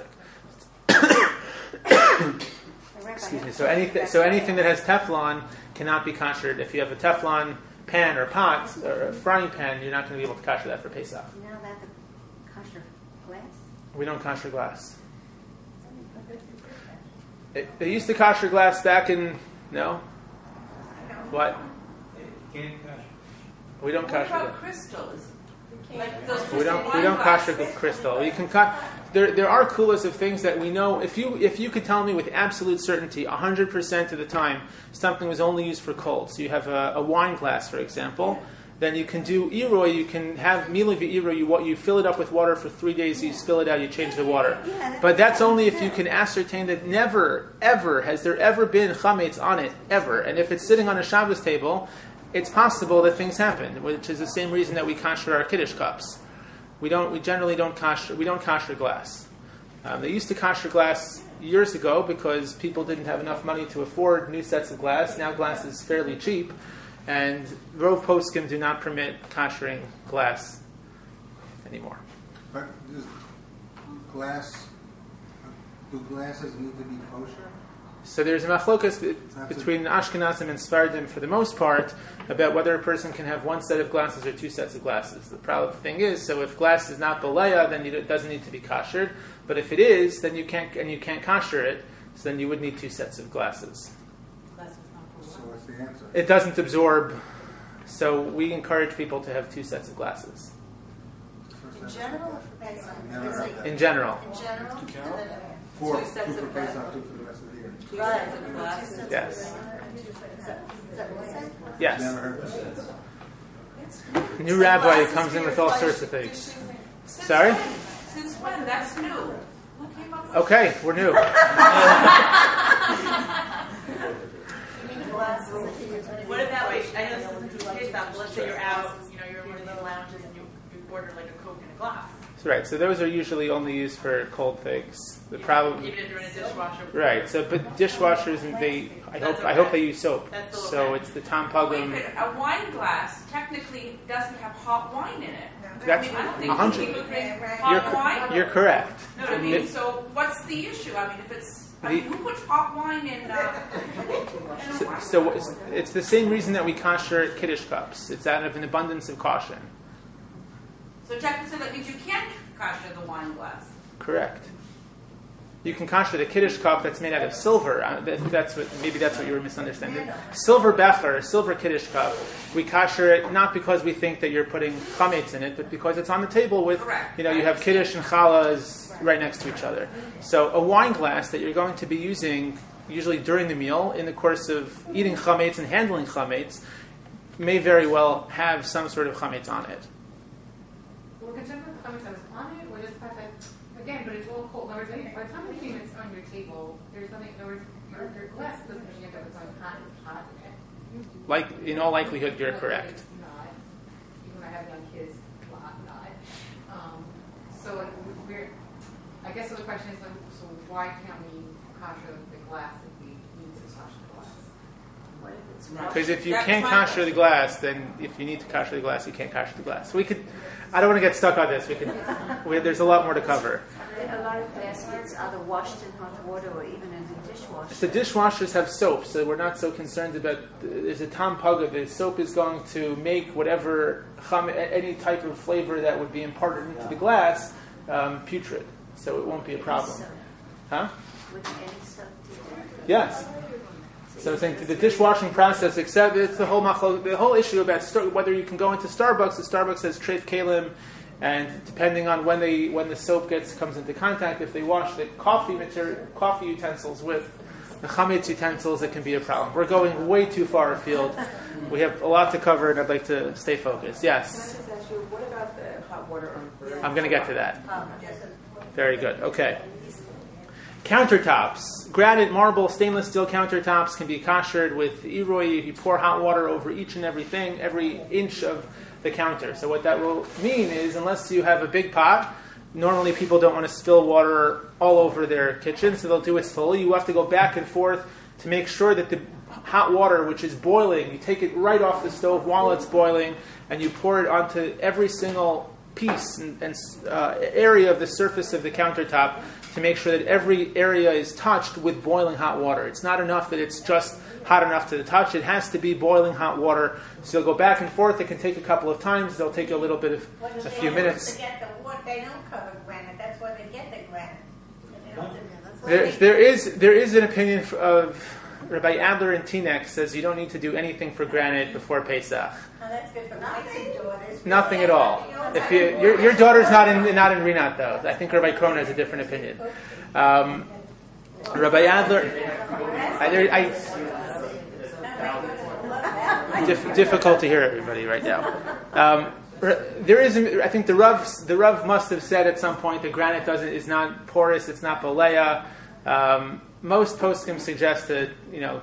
Excuse me. So anything, so anything that has Teflon cannot be koshered. If you have a Teflon pan or pot or a frying pan, you're not going to be able to kosher that for Pesach. Now that the kosher glass? We don't kosher glass. It, they used to kosher glass back in no. What? We don't What kosher about glass. crystals? Like those We don't. crystal We don't wine kosher glasses? crystal. You can cut. There, there are kulas of things that we know. If you, if you could tell me with absolute certainty, a hundred percent of the time, something was only used for cold. So you have a, a wine glass, for example. Then you can do iroy. You can have mili v'iroy. You what you fill it up with water for three days. You spill it out. You change the water. But that's only if you can ascertain that never, ever has there ever been chametz on it ever. And if it's sitting on a Shabbos table, it's possible that things happen, which is the same reason that we kosher our kiddush cups. We don't. We generally don't kosher. We don't kosher glass. Um, they used to kosher glass years ago because people didn't have enough money to afford new sets of glass. Now glass is fairly cheap, and Rov Poskim do not permit koshering glass anymore. But does glass, do glasses need to be kosher? So there's a machlokas be- between Ashkenazim and Sfardim for the most part about whether a person can have one set of glasses or two sets of glasses. The problem thing is, so if glass is not balaya, then it doesn't need to be koshered. But if it is, then you can't and you can't kosher it. So then you would need two sets of glasses. So what's the answer? It doesn't absorb. So we encourage people to have two sets of glasses First In sentence. general or for Pesach? Never It's heard like that. in general. in general, and then Four, Two two sets for of Pesach, glasses. two for the rest of the year. Two sets of two glasses. sets Yes. of Is that, is that what it said? Yes. Never heard that. New rabbi comes in with all sorts of things. Since Sorry? when? Since when? That's new. Who came up with Okay, we're new. What about, like, I know this isn't the case now, but let's say you're out, you know, you're in one of these lounges and you, you order like a Coke in a glass. Right. So those are usually only used for cold things. The problem. Even if you're in a dishwasher. Right. So, but dishwashers and they, I hope, That's I hope okay. they use soap. That's a little So bit. it's the Tom Wait a Pugum. minute, a wine glass technically doesn't have hot wine in it. That's I mean, I don't a think hundred. people drink You're, hot wine. you're correct. No, I mean, It- so what's the issue? I mean, if it's, I mean, The- who puts hot wine in, uh, in a So, wine? so it's, it's the same reason that we kosher kiddush cups. It's out of an abundance of caution. So technically, that means you can't kosher the wine glass. Correct. You can kosher the kiddush cup that's made out of silver. Uh, that, that's what maybe that's what you were misunderstanding. Silver becher, silver kiddush cup. We kosher it not because we think that you're putting chametz in it, but because it's on the table with, Correct. you know, you have kiddush and challahs right next to each other. So a wine glass that you're going to be using usually during the meal, in the course of eating chametz and handling chametz, may very well have some sort of chametz on it. We're concerned with the chametz that was on it, or just the fact that, again, but it's all cold. In other words, by the time the chametz on your table, there's nothing, in other words, your, your glass doesn't end up with something hot, hot in it. Like, in all likelihood, you're correct. It's not. Even when I have young kids, not, not. Um, so like, we're, I guess so the question is, like, so why can't we kosher the glass if we need to kosher the glass? What if it's Because if you That's can't my kosher the glass, then if you need to kosher the glass, you can't kosher the glass. We could, I don't want to get stuck on this. We could, we, there's a lot more to cover. a lot of glass gets either washed in hot water or even in the dishwasher? The dishwashers have soap, so we're not so concerned about. There's a tam paga. The soap is going to make whatever cham, any type of flavor that would be imparted into the glass um, putrid, so it won't be a problem. Huh? With any soap? Yes. So I'm saying the dishwashing process, except it's the whole machlo, the whole issue about star, whether you can go into Starbucks. The Starbucks has treif kalim, and depending on when they when the soap gets comes into contact, if they wash the coffee material, coffee utensils with the chametz utensils, it can be a problem. We're going way too far afield. We have a lot to cover, and I'd like to stay focused. Yes. Can I just ask you, what about the hot water on burn? I'm going to get to that. Very good. Okay. Countertops. Granite, marble, stainless steel countertops can be koshered with Eroy. You pour hot water over each and everything, every inch of the counter. So what that will mean is, unless you have a big pot, normally people don't want to spill water all over their kitchen, so they'll do it slowly. You have to go back and forth to make sure that the hot water, which is boiling, you take it right off the stove while it's boiling, and you pour it onto every single piece and, and uh, area of the surface of the countertop to make sure that every area is touched with boiling hot water. It's not enough that it's just hot enough to the touch. It has to be boiling hot water. So you'll go back and forth. It can take a couple of times. They'll take a little bit of a few minutes. To get the wood, they don't cover granite. That's why they get the granite. There, there is there is an opinion of Rabbi Adler and Teaneck says you don't need to do anything for granite before Pesach. Oh, that's good for my two daughters. Nothing at all. If you, your your daughter's not in not in Rinat though. I think Rabbi Krona has a different opinion. Um, Rabbi Adler, I, I, Dif- difficult to hear everybody right now. Um, there is, I think the Rav, the Rav must have said at some point that granite doesn't is not porous, it's not balea. Um, most poskim suggest that you know,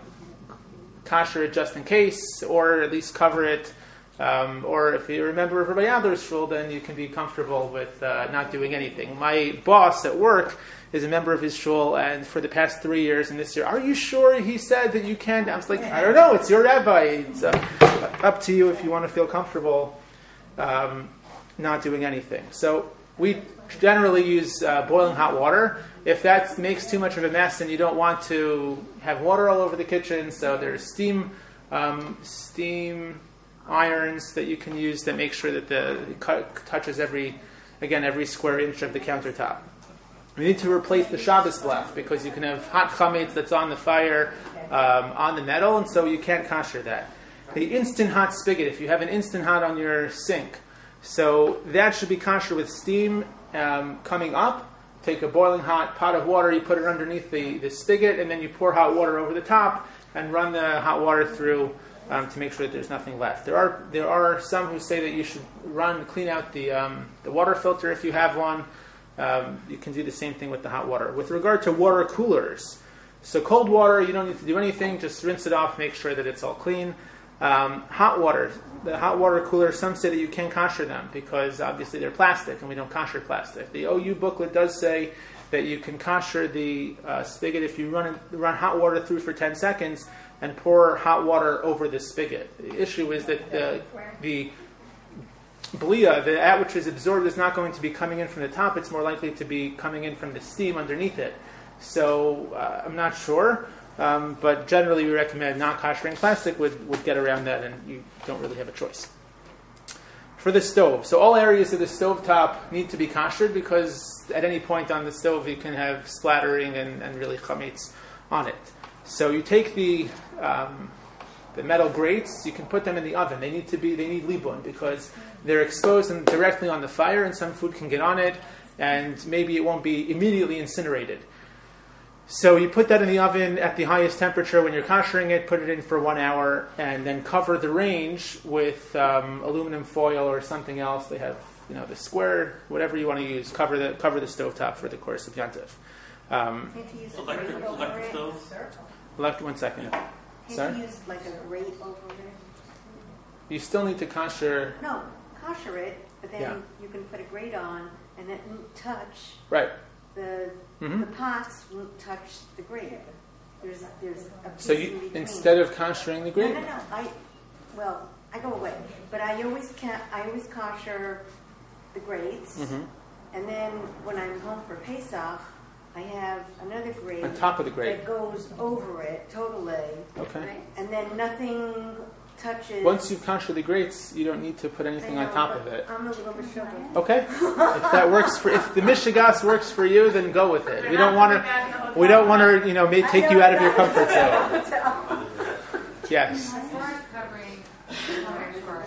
kosher it just in case, or at least cover it. Um, or if you remember Rabbi Adler's shul, then you can be comfortable with uh, not doing anything. My boss at work is a member of his shul, and for the past three years and this year, are you sure he said that you can't? I was like, I don't know, it's your rabbi. It's uh, up to you if you want to feel comfortable um, not doing anything. So we generally use uh, boiling hot water. If that makes too much of a mess and you don't want to have water all over the kitchen, so there's steam, um, steam irons that you can use that make sure that the it cut, touches every, again, every square inch of the countertop. We need to replace the Shabbos blech because you can have hot chametz that's on the fire, um, on the metal, and so you can't kosher that. The instant hot spigot, if you have an instant hot on your sink, so that should be kosher with steam um, coming up. Take a boiling hot pot of water, you put it underneath the, the spigot, and then you pour hot water over the top and run the hot water through um, to make sure that there's nothing left. There are there are some who say that you should run, clean out the um, the water filter if you have one. Um, you can do the same thing with the hot water. With regard to water coolers, so cold water, you don't need to do anything, just rinse it off, make sure that it's all clean. Um, hot water, the hot water coolers, some say that you can kosher them because obviously they're plastic and we don't kosher plastic. The O U booklet does say that you can kosher the uh, spigot if you run run hot water through for ten seconds and pour hot water over the spigot. The issue is that the the blia, the that which is absorbed, is not going to be coming in from the top. It's more likely to be coming in from the steam underneath it. So uh, I'm not sure. Um, but generally, we recommend not koshering plastic would, would get around that, and you don't really have a choice. For the stove, so all areas of the stovetop need to be koshered because at any point on the stove you can have splattering and, and really chametz on it. So you take the um, the metal grates, you can put them in the oven. They need to be they need libun because they're exposed and directly on the fire, and some food can get on it, and maybe it won't be immediately incinerated. So you put that in the oven at the highest temperature when you're koshering it, put it in for one hour, and then cover the range with um, aluminum foil or something else. They have, you know, the square, whatever you want to use. Cover the cover the stovetop for the course of Yontif. Um, Can't you use a Electric, grate over electric it? stove? elect, one second. Can't Sorry? you use like a grate over it? You still need to kosher. No, kosher it, but then Yeah. you can put a grate on and it won't touch Right. the Mhm. the pots won't touch the grate. There's there's a piece So in you, between. instead of koshering the no grate, no no I well I go away, but I always can I always kosher the grates, Mhm. and then when I'm home for Pesach, I have another grate on top of the grate. that goes over it totally, Okay. and then nothing touches. Once you kosher the grates, you don't need to put anything I on know, top but of it. I'm a little bit troubled. Okay. If that works for, if the mishigas works for you, then go with it. We don't want to, we don't want to, you know, may take you out of your comfort zone. Yes. As far as covering, covering for-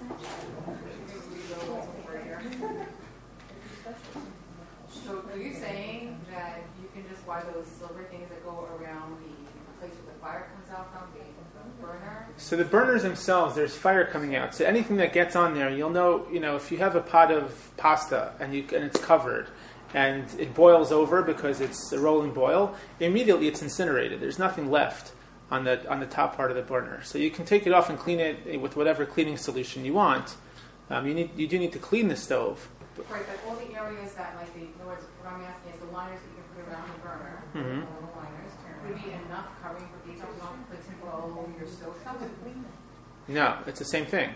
so are you saying that you can just buy those silver things that go around the place where the fire comes out from, the burner? So the burners themselves, there's fire coming out. So anything that gets on there, you'll know, you know, if you have a pot of pasta and you and it's covered and it boils over because it's a rolling boil, immediately it's incinerated. There's nothing left on the on the top part of the burner. So you can take it off and clean it with whatever cleaning solution you want. Um, you need you do need to clean the stove. Right, but all the areas that, like, the, in other words, what I'm asking is the liners that you can put around the burner, Mhm. the little liners, would be enough covering for these, not put it all over your stove top? No, it's the same thing.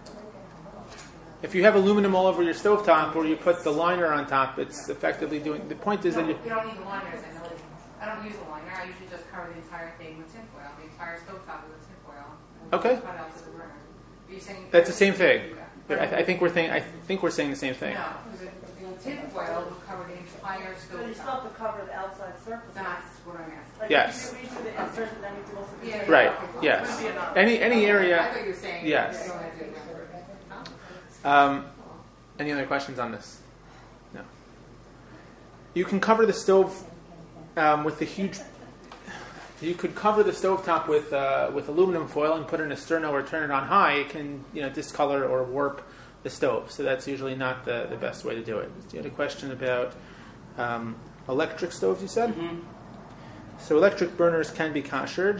If you have aluminum all over your stovetop or you put the liner on top, it's effectively doing... The point is No, that you... you don't need the liners, I know. it's- I don't use a liner, I usually just cover the entire thing with tinfoil, the entire stovetop with tinfoil. Okay. Cut out to the burner. Are you saying? That's the same thing. I, I think we're think, I think we're saying the same thing. No, because the tinfoil will cover the entire So you still have stovetop. to cover the outside surface. That's what I'm asking. Like Yes. if you redo the insert, then you do also the Yeah, tape. Right. Wouldn't Yes. be enough. Any any I area. thought you were saying. Yes. you don't have to do that. Um, any other questions on this? No. You can cover the stove um, with the huge. You could cover the stovetop with uh, with aluminum foil and put it in a sterno or turn it on high. It can, you know, discolor or warp the stove. So that's usually not the, the best way to do it. You had a question about um, electric stoves, you said? Mhm. So electric burners can be koshered.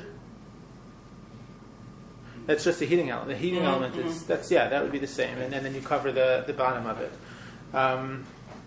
That's just the heating element. The heating Mhm, element is, that's, yeah, that would be the same. And, and then you cover the, the bottom of it. Um,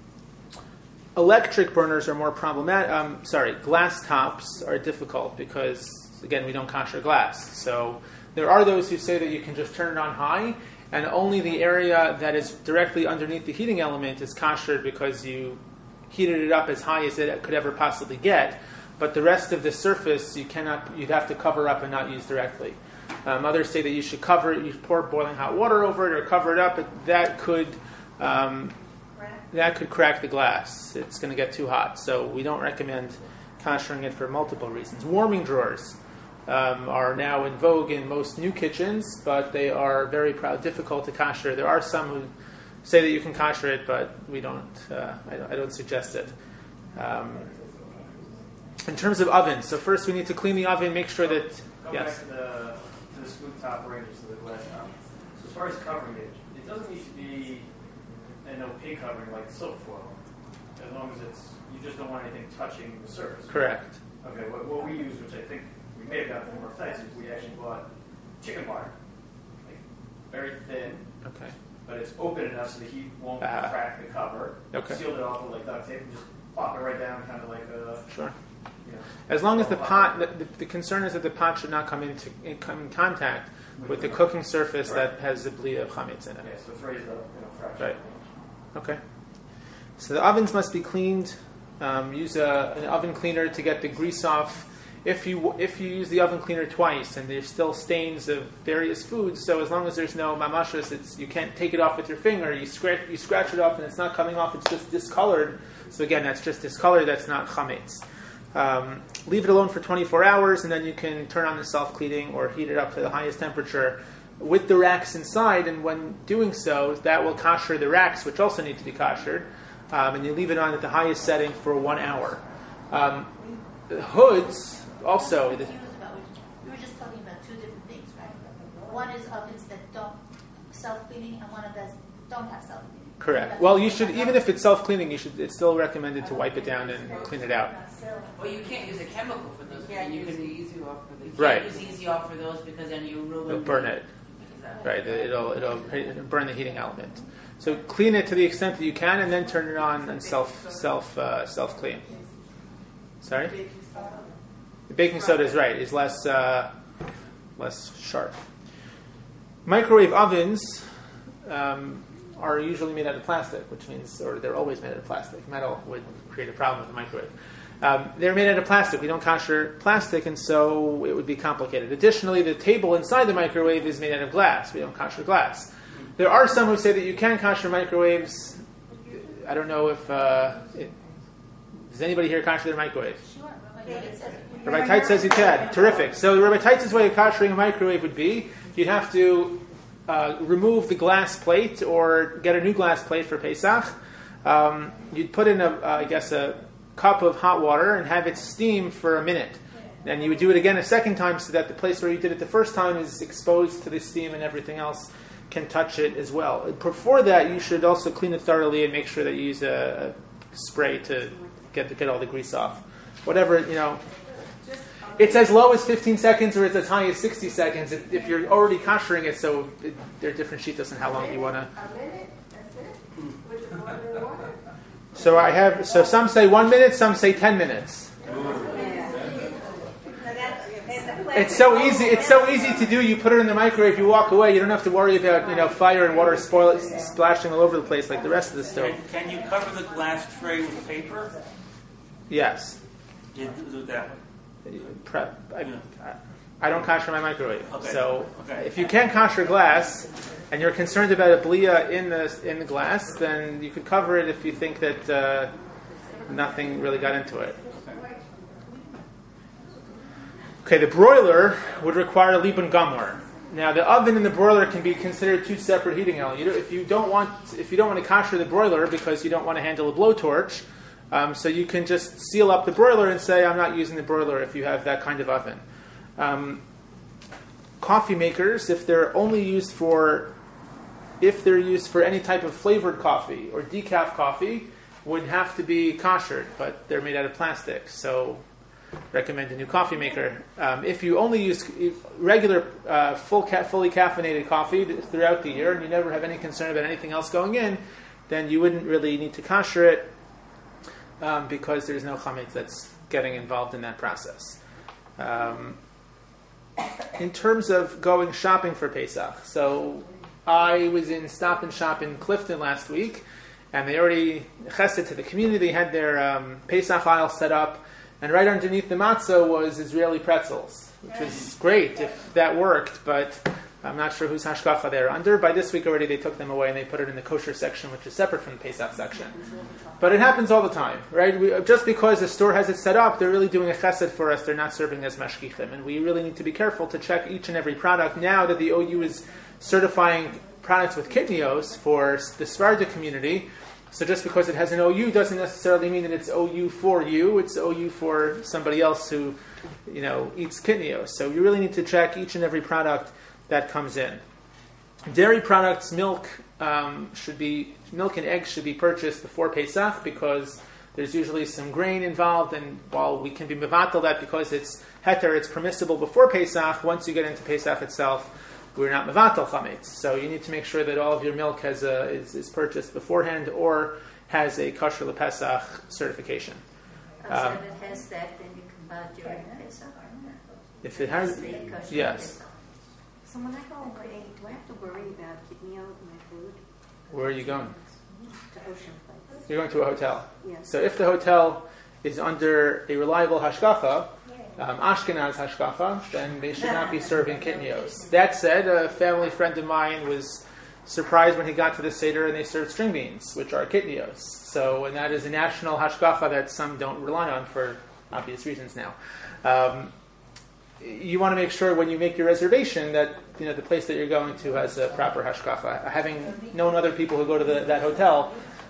electric burners are more problematic. Um, sorry, glass tops are difficult because, again, we don't kosher glass. So there are those who say that you can just turn it on high, and only the area that is directly underneath the heating element is koshered because you heated it up as high as it could ever possibly get. But the rest of the surface, you cannot. You'd have to cover up and not use directly. Um, others say that you should cover it. You pour boiling hot water over it or cover it up. But that could um, that could crack the glass. It's going to get too hot. So we don't recommend koshering it for multiple reasons. Warming drawers um, are now in vogue in most new kitchens, but they are very proud, difficult to kosher. There are some who say that you can kosher it, but we don't. Uh, I, don't I don't suggest it. Um, in terms of ovens, so first we need to clean the oven, make sure that Go yes. back to the, to the smooth top ranges, to the glass top. So as far as covering it, it doesn't need to be an opaque covering like silk foil, as long as it's, you just don't want anything touching the surface. Correct. Okay, what, what we use, which I think we may have gotten from our sites, is we actually bought chicken wire, like very thin, Okay. but it's open enough so the heat won't Ah. crack the cover. Okay. Sealed it off with like duct tape and just plop it right down, kind of like a, Sure. you know. As long as the pot, the, the, the concern is that the pot should not come into in, come in contact with the cooking surface that has the bleed of chametz in it. Okay, so it's raised up, you know, fraction. Right. Okay. So the ovens must be cleaned. Um, use a, an oven cleaner to get the grease off. If you if you use the oven cleaner twice and there's still stains of various foods, so as long as there's no mamashas, it's you can't take it off with your finger. You scratch you scratch it off and it's not coming off. It's just discolored. So again, that's just discolored. That's not chametz. Um, leave it alone for twenty-four hours, and then you can turn on the self-cleaning or heat it up to the highest temperature with the racks inside. And when doing so, that will kosher the racks, which also need to be koshered. Um, and you leave it on at the highest setting for one hour. Um, the hoods also. I'm The, confused about what you were just talking about two different things, right? One is ovens that don't self-cleaning, and one of those don't have self-cleaning. correct. Well, you should, even if it's self-cleaning, you should. It's still recommended to wipe it down and clean it out. Well, you can't use a chemical for those. Yeah, you use can easy off for you the. can't Right. use easy off for those because then you ruin. It'll burn it. Exactly. Right, it'll, it'll it'll burn the heating element. So clean it to the extent that you can, and then turn it on and self self uh, self clean. Sorry, the baking soda is right. Is less uh, less sharp. Microwave ovens um, are usually made out of plastic, which means, or they're always made out of plastic. Metal would create a problem with the microwave. Um, they're made out of plastic. We don't kosher plastic, and so it would be complicated. Additionally, the table inside the microwave is made out of glass. We don't kosher glass. There are some who say that you can kosher microwaves. I don't know if uh, it, does anybody here kosher their microwave? Sure, Rabbi David says it. Rabbi Tite says you can. Terrific. So Rabbi Tite's way of koshering a microwave would be you'd have to uh, remove the glass plate or get a new glass plate for Pesach. Um, you'd put in a, uh, I guess, a cup of hot water and have it steam for a minute. And you would do it again a second time so that the place where you did it the first time is exposed to the steam and everything else can touch it as well. Before that, you should also clean it thoroughly and make sure that you use a, a spray to get get all the grease off. Whatever, you know. It's as low as fifteen seconds or it's as high as sixty seconds if, if you're already koshering it, so it, there are different sheetas on how long you want to. A minute, that's it? With the boiling water? So I have, so some say one minute, some say ten minutes. It's so easy. It's so easy to do. You put it in the microwave. You walk away. You don't have to worry about you know fire and water spoil it, splashing all over the place like the rest of the stove. Can, can you cover the glass tray with paper? Yes. You do it that way. Prep. I, I, I don't kosher my microwave. Okay. So Okay. if you can kosher glass, and you're concerned about a blia in the in the glass, then you could cover it if you think that uh, nothing really got into it. Okay, the broiler would require liban gamor. Now, the oven and the broiler can be considered two separate heating elements. You if you don't want, if you don't want to kosher the broiler because you don't want to handle a blowtorch, um, so you can just seal up the broiler and say, "I'm not using the broiler." If you have that kind of oven, um, coffee makers, if they're only used for, if they're used for any type of flavored coffee or decaf coffee, would have to be koshered, but they're made out of plastic, so. Recommend a new coffee maker. Um, if you only use regular, uh, full ca- fully caffeinated coffee throughout the year, and you never have any concern about anything else going in, then you wouldn't really need to kosher it um, because there's no chametz that's getting involved in that process. Um, in terms of going shopping for Pesach, so I was in Stop and Shop in Clifton last week, and they already chesed to the community. They had their um, Pesach aisle set up. And right underneath the matzah was Israeli pretzels, which was great if that worked, but I'm not sure whose hashkacha they're under. By this week already they took them away and they put it in the kosher section, which is separate from the Pesach section. But it happens all the time, right? We, just because the store has it set up, they're really doing a chesed for us. They're not serving as mashgichim. And we really need to be careful to check each and every product. Now that the O U is certifying products with kitnios for the Sephardic community, so just because it has an O U doesn't necessarily mean that it's O U for you. It's O U for somebody else who, you know, eats kitnios. So you really need to check each and every product that comes in. Dairy products, milk um, should be milk and eggs should be purchased before Pesach because there's usually some grain involved. And while we can be mevatel that because it's heter, it's permissible before Pesach. Once you get into Pesach itself, we're not mevatel chametz, so you need to make sure that all of your milk has a, is, is purchased beforehand or has a kosher lepesach certification. So Um, if it has that, then you can buy it during Pesach. if it has, yes. So when I go away, do I have to worry about kidney out in my food? Where are you going? To Ocean Place. You're going to a hotel. Yes. So if the hotel is under a reliable hashkacha, um, Ashkenaz hashkacha, then they should not be serving kitnios. That said, a family friend of mine was surprised when he got to the Seder and they served string beans, which are kitnios. So, and that is a national hashkacha that some don't rely on for obvious reasons now. Um, you want to make sure when you make your reservation that you know the place that you're going to has a proper hashkacha. Having known other people who go to the, that hotel,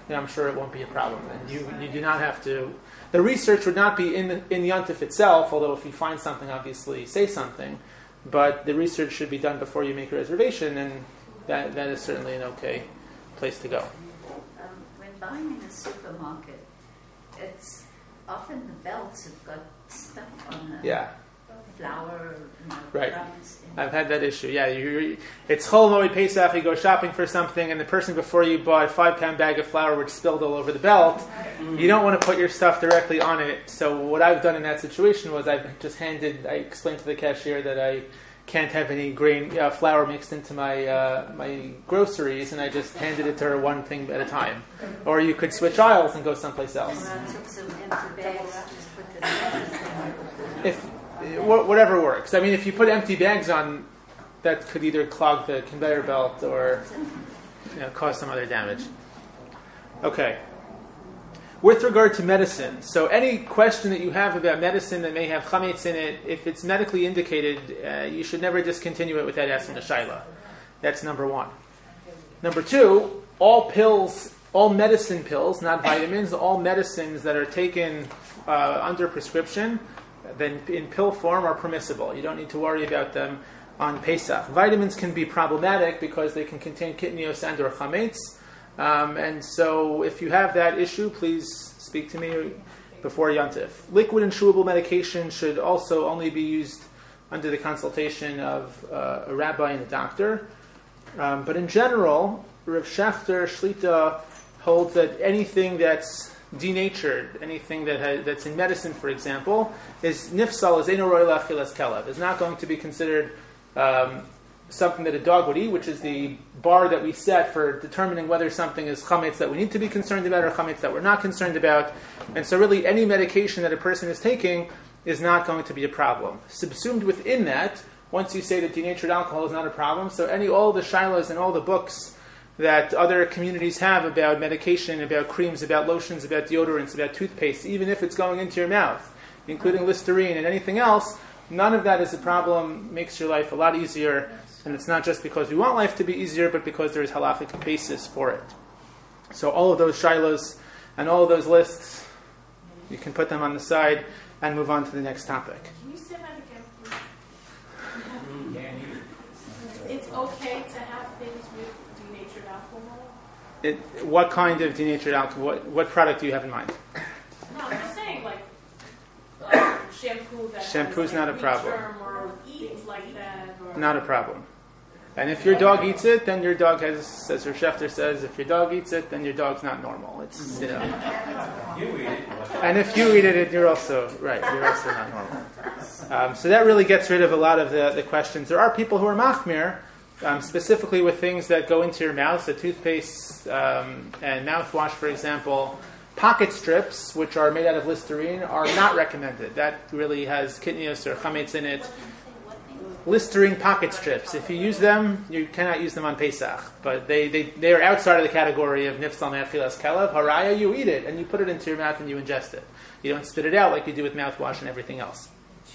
then I'm sure it won't be a problem. And you you do not have to. The research would not be in the, in the yontif itself, although if you find something, obviously say something. But the research should be done before you make a reservation, and that that is certainly an okay place to go. Um, when buying in a supermarket, it's often the belts have got stuff on them. Yeah. Flour, you know, Right. crumbs in I've had that issue. Yeah, you it's Chol Moed Pesach. You go shopping for something, and the person before you bought a five-pound bag of flour, which spilled all over the belt. You don't want to put your stuff directly on it. So what I've done in that situation was I've just handed. I explained to the cashier that I can't have any grain uh, flour mixed into my uh, my groceries, and I just handed it to her one thing at a time. Or you could switch aisles and go someplace else. Or I took some empty bags, just put the bags in. If wh- whatever works. I mean, if you put empty bags on, that could either clog the conveyor belt or, you know, cause some other damage. Okay. With regard to medicine, so any question that you have about medicine that may have chametz in it, if it's medically indicated, uh, you should never discontinue it without asking the shaila. That's number one. Number two, all pills, all medicine pills, not vitamins, all medicines that are taken uh, under prescription, then in pill form are permissible. You don't need to worry about them on Pesach. Vitamins can be problematic because they can contain kitnios and or chametz. Um, and so if you have that issue, please speak to me before Yontif. Liquid and chewable medication should also only be used under the consultation of uh, a rabbi and a doctor. Um, but in general, Rav Schachter Shlita holds that anything that's denatured, anything that has, that's in medicine, for example, is nifsal, is eino roy l'achilas kelev, is not going to be considered um, something that a dog would eat, which is the bar that we set for determining whether something is chametz that we need to be concerned about or chametz that we're not concerned about. And so really any medication that a person is taking is not going to be a problem. Subsumed within that, once you say that denatured alcohol is not a problem, so any all the shilas and all the books that other communities have about medication, about creams, about lotions, about deodorants, about toothpaste, even if it's going into your mouth, including Listerine and anything else, none of that is a problem, makes your life a lot easier. And it's not just because we want life to be easier, but because there is halachic basis for it. So all of those shilas and all of those lists, you can put them on the side and move on to the next topic. Can you say that again, please? It's okay to have things with denatured alcohol? It, what kind of denatured alcohol? What, what product do you have in mind? No, I'm just saying, like, um, shampoo that Shampoo's has, not a like, problem. germ or things like that. Or Not a problem. And if your dog eats it, then your dog has, as your Schefter says, if your dog eats it, then your dog's not normal. It's, you know. You eat it. And if you eat it, you're also, right, you're also not normal. Um, so that really gets rid of a lot of the, the questions. There are people who are machmir, um, specifically with things that go into your mouth, so toothpaste um, and mouthwash, for example. Pocket strips, which are made out of Listerine, are not recommended. That really has kitnios or chametz in it. Listerine pocket strips. If you use them, you cannot use them on Pesach. But they, they, they are outside of the category of nifsal me'achilas kelev. Haraya, you eat it, and you put it into your mouth and you ingest it. You don't spit it out like you do with mouthwash and everything else.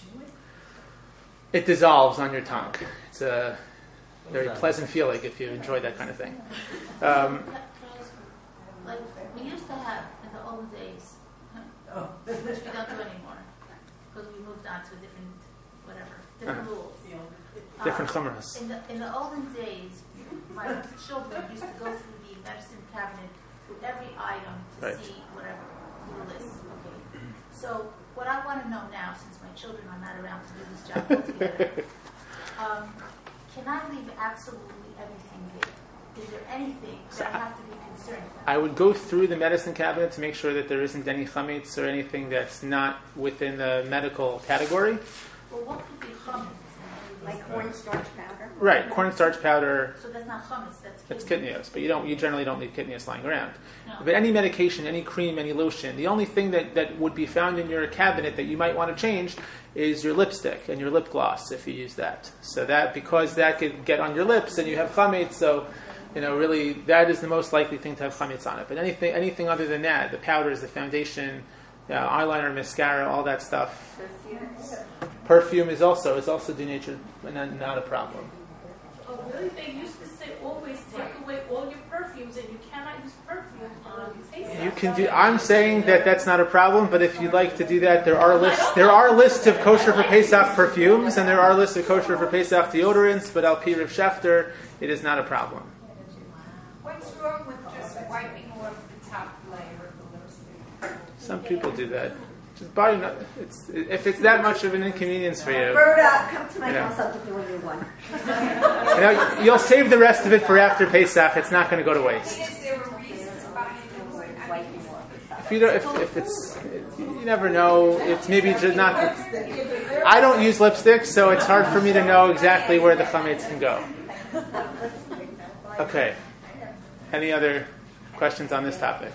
It dissolves on your tongue. It's a very pleasant feeling if you enjoy that kind of thing. Um, Like we used to have in the old days, which we don't do anymore, because we moved on to different, whatever, different Uh. rules. Different Um, chumras. In the in the olden days, my children used to go through the medicine cabinet through every item to Right. see whatever the list. Okay. So what I want to know now, since my children are not around to do this job altogether, um, can I leave absolutely everything there? Is there anything that I have to be concerned about? I would go through the medicine cabinet to make sure that there isn't any chametz or anything that's not within the medical category. Well, what could be chametz? Like cornstarch powder? Right, cornstarch powder. So that's not chametz, that's That's kidney. kitnios, but you don't. You generally don't leave kitnios lying around. No. But any medication, any cream, any lotion, the only thing that, that would be found in your cabinet that you might want to change is your lipstick and your lip gloss if you use that. So that because that could get on your lips and you have chametz, so you know really that is the most likely thing to have chametz on it. But anything anything other than that, the powders, the foundation, uh, eyeliner, mascara, all that stuff. Perfumes. Perfume is also is also denatured and not, not a problem. Oh, really? They used to say always take away all your perfumes and you cannot use perfume on can do. I'm saying that that's not a problem, but if you'd like to do that, there are lists. There are lists of kosher for Pesach perfumes, and there are lists of kosher for Pesach deodorants. But Al Pi Rav Shefter, it is not a problem. What's wrong with just wiping off the top layer of the lipstick? Some people do that. Just buy. It's if it's that much of an inconvenience for you. Berta, come to my Yeah. house. I'll give you a new one. You know, you'll save the rest of it for after Pesach. It's not going to go to waste. Is there a reason to buy it? Wiping off. If you don't, if, if it's, you never know. It's maybe just not. I don't use lipstick, so it's hard for me to know exactly where the chametz can go. Okay. Any other questions on this topic?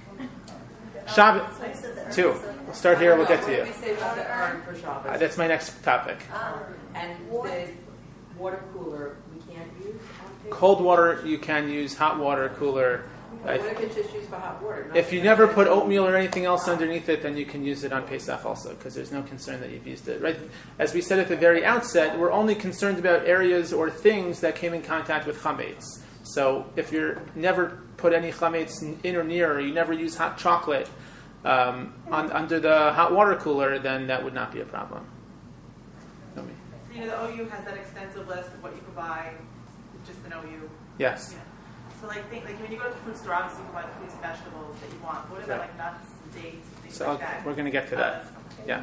Shabbat. Two. We'll start here. We'll get to you. What do we say about the urn for Shabbos? Uh, that's my next topic. And the water cooler, we can't use on paper? Cold water, you can use. Hot water cooler. What if it's just used for hot water? not If you for- never put oatmeal or anything else underneath it, then you can use it on Pesach also, because there's no concern that you've used it. Right? As we said at the very outset, we're only concerned about areas or things that came in contact with chametz. So if you're never put any chametz in or near, or you never use hot chocolate um, on, under the hot water cooler, then that would not be a problem. So, you know, the O U has that extensive list of what you can buy, just an O U. Yes. Yeah. So, like, think, like when you go to the food store, obviously you can buy the fruits and vegetables that you want. What about Right. like nuts and dates and things So like I'll- that? we're going to get to Uh, that. Yeah.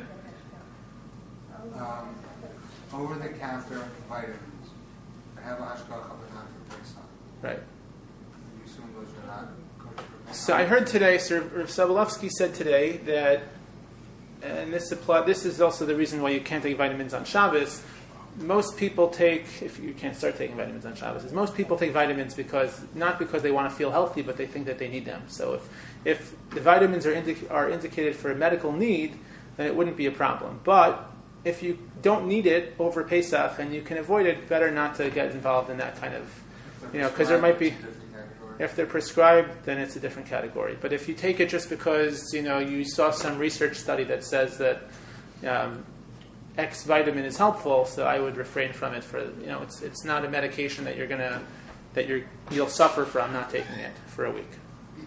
Um, over-the-counter vitamins. I have a hashgacha but not for Pesach. Right. You assume those are not kosher for Pesach? So I heard today, Sir Rav Sobolovsky said today that, and this apply, this is also the reason why you can't take vitamins on Shabbos. Most people take, if you can't start taking vitamins on Shabbos, is most people take vitamins because, not because they want to feel healthy, but they think that they need them. So if, if the vitamins are, indic- are indicated for a medical need, then it wouldn't be a problem. But if you don't need it over Pesach and you can avoid it, better not to get involved in that kind of, you know, because there might be, if they're prescribed, then it's a different category. But if you take it just because, you know, you saw some research study that says that um, X vitamin is helpful, so I would refrain from it. For, you know, it's it's not a medication that you're gonna that you're you'll suffer from not taking it for a week.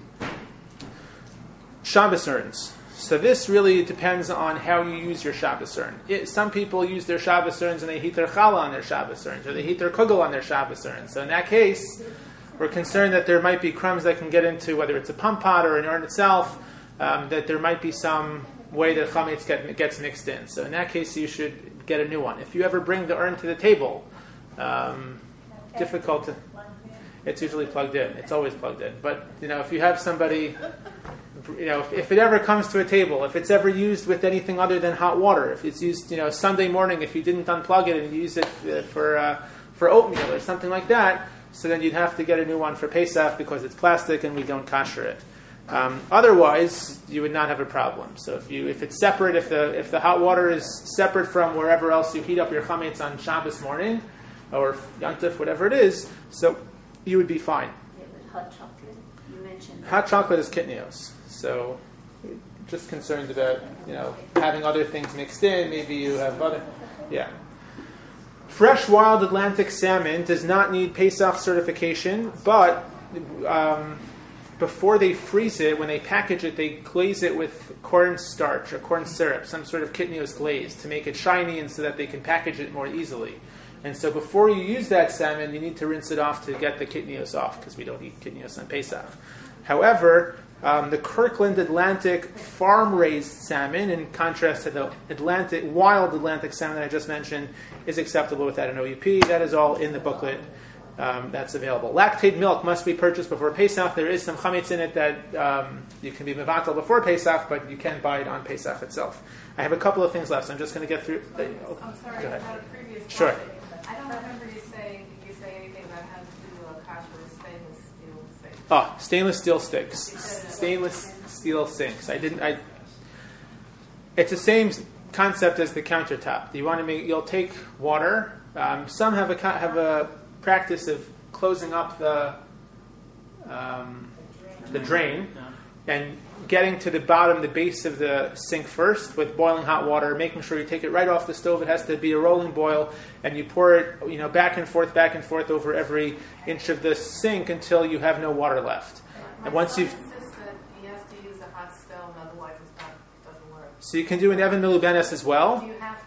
Shabbos urns. So this really depends on how you use your Shabbos urn. It, some people use their Shabbos urns and they heat their challah on their Shabbos urns, or they heat their kugel on their Shabbos urns. So in that case, we're concerned that there might be crumbs that can get into, whether it's a pump pot or an urn itself, um, that there might be some way that chametz get, gets mixed in. So in that case, you should get a new one. If you ever bring the urn to the table, um, difficult to, it's usually plugged in. It's always plugged in. But, you know, if you have somebody, you know, if, if it ever comes to a table, if it's ever used with anything other than hot water, if it's used, you know, Sunday morning, if you didn't unplug it and use it for uh, for oatmeal or something like that, so then you'd have to get a new one for Pesach because it's plastic and we don't kosher it. Um, otherwise, you would not have a problem. So if you if it's separate, if the if the hot water is separate from wherever else you heat up your chametz on Shabbos morning or Yantif, whatever it is, so you would be fine. Yeah, but hot chocolate, you mentioned. Hot chocolate is kitnios, so just concerned about, you know, having other things mixed in. Maybe you have other, yeah. Fresh wild Atlantic salmon does not need Pesach certification, but um, before they freeze it, when they package it, they glaze it with corn starch or corn syrup, some sort of kitnios glaze, to make it shiny and so that they can package it more easily. And so before you use that salmon, you need to rinse it off to get the kitnios off, because we don't eat kitnios on Pesach. However, um, the Kirkland Atlantic farm-raised salmon, in contrast to the Atlantic wild Atlantic salmon that I just mentioned, is acceptable without an O U P. That is all in the booklet. Um, that's available. Lactate milk must be purchased before Pesach. There is some chametz in it that um, you can be mevatel before Pesach, but you can buy it on Pesach itself. I have a couple of things left, so I'm just going to get through. Uh, oh, I'm sorry, go ahead. about a previous Sure. topic. I don't remember you saying, did you say anything that had to do with kosher stainless steel sink? Oh, stainless steel sticks. Stainless steel sinks. I didn't. I. It's the same concept as the countertop. You want to make. You'll take water. Um, some have a have a practice of closing up the um, the drain and getting to the bottom, the base of the sink first with boiling hot water, making sure you take it right off the stove. It has to be a rolling boil, and you pour it, you know, back and forth, back and forth over every inch of the sink until you have no water left. And once you've insists that he has to So you can do an Evan Milubenes as well. Do you have to?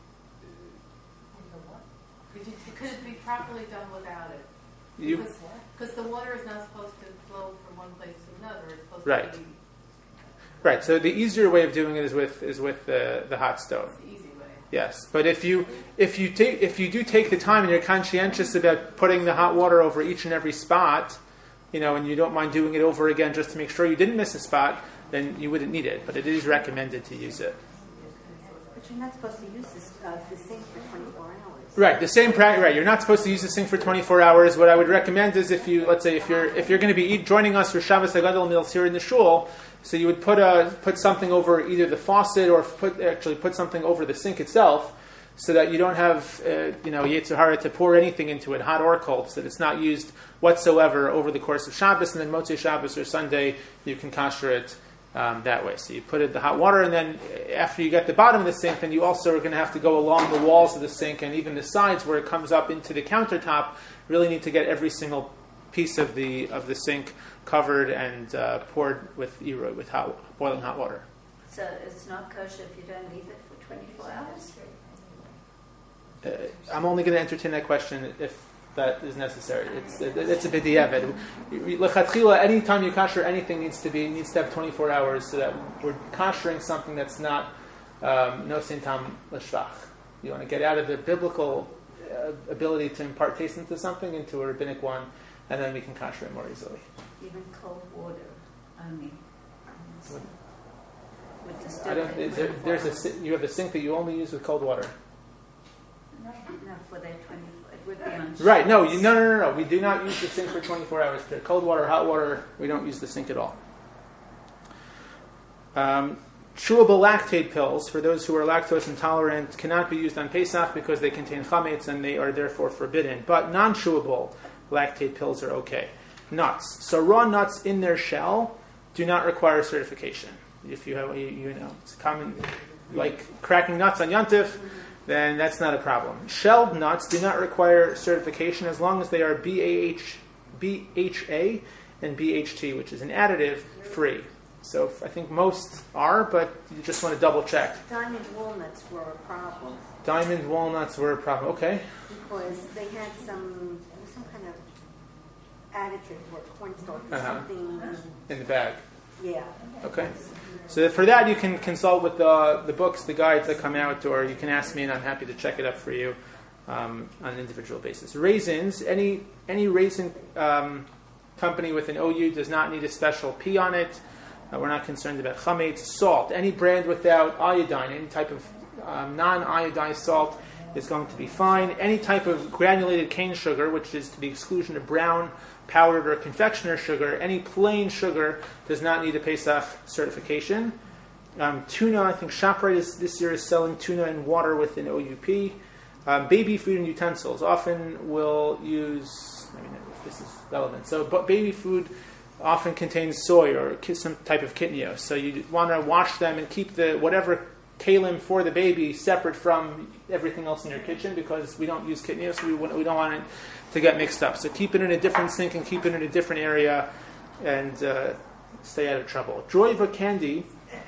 Could, you, could it be properly done without it? You, Because because the water is not supposed to flow from one place to another. It's supposed Right. to be right. So the easier way of doing it is with is with the the hot stove. the easy way. Yes, but if you if you take if you do take the time and you're conscientious about putting the hot water over each and every spot, you know, and you don't mind doing it over again just to make sure you didn't miss a spot, then you wouldn't need it. But it is recommended to use it. But you're not supposed to use this, uh, the sink for twenty-four hours. Right, the same practice. Right, you're not supposed to use this thing for twenty-four hours. What I would recommend is if you, let's say, if you're if you're going to be eat, joining us for Shabbos Hagadol meals here in the shul, so you would put a put something over either the faucet or put actually put something over the sink itself, so that you don't have uh, you know Yetzer Hara to pour anything into it, hot or cold, so that it's not used whatsoever over the course of Shabbos, and then Motzei Shabbos or Sunday you can kosher it. Um, that way. So you put it the hot water, and then after you get the bottom of the sink, then you also are going to have to go along the walls of the sink and even the sides where it comes up into the countertop. Really need to get every single piece of the of the sink covered and uh, poured with iroi, with hot, boiling hot water. So it's not kosher if you don't leave it for twenty-four hours? Uh, I'm only going to entertain that question if that is necessary. It's it's a b'diavad. Lechatchila, anytime you kasher anything needs to be needs to have twenty-four hours, so that we're kashering something that's not um, no sintam l'shvach. You want to get out of the biblical uh, ability to impart taste into something into a rabbinic one, and then we can kasher it more easily. Even cold water only. What? With the I stove don't. at Is there, twenty-four there's a hours. si- you have a sink that you only use with cold water. No, no, for that twenty-four. It would be on. Right? No, you, no, no, no, no. We do not use the sink for twenty-four hours. For cold water, hot water, we don't use the sink at all. Um, chewable lactate pills for those who are lactose intolerant cannot be used on Pesach because they contain chametz and they are therefore forbidden. But non-chewable lactate pills are okay. Nuts. So raw nuts in their shell do not require certification. If you have, you, you know, it's common, like cracking nuts on Yontif, then that's not a problem. Shelled nuts do not require certification as long as they are B A H, B H A and B H T, which is an additive, free. So I think most are, but you just want to double check. Diamond walnuts were a problem. Diamond walnuts were a problem. Okay. Because they had some some kind of additive or cornstarch or Uh-huh. something. In the bag. Yeah. Okay. So for that, you can consult with the the books, the guides that come out, or you can ask me, and I'm happy to check it up for you um, on an individual basis. Raisins, any any raisin um, company with an O U does not need a special P on it. Uh, we're not concerned about chametz. Salt, any brand without iodine, any type of um, non-iodized salt is going to be fine. Any type of granulated cane sugar, which is to the exclusion of brown, powdered, or confectioner sugar, any plain sugar does not need a Pesach certification. Um, tuna, I think ShopRite is, this year is selling tuna in water with an O U P. Um, baby food and utensils often will use, I mean, if this is relevant. So, but baby food often contains soy or ki- some type of kitnios. So you want to wash them and keep the whatever kalim for the baby separate from everything else in your kitchen, because we don't use kitnios, so we, want, we don't want it to get mixed up. So keep it in a different sink and keep it in a different area and uh, stay out of trouble. Droiva candy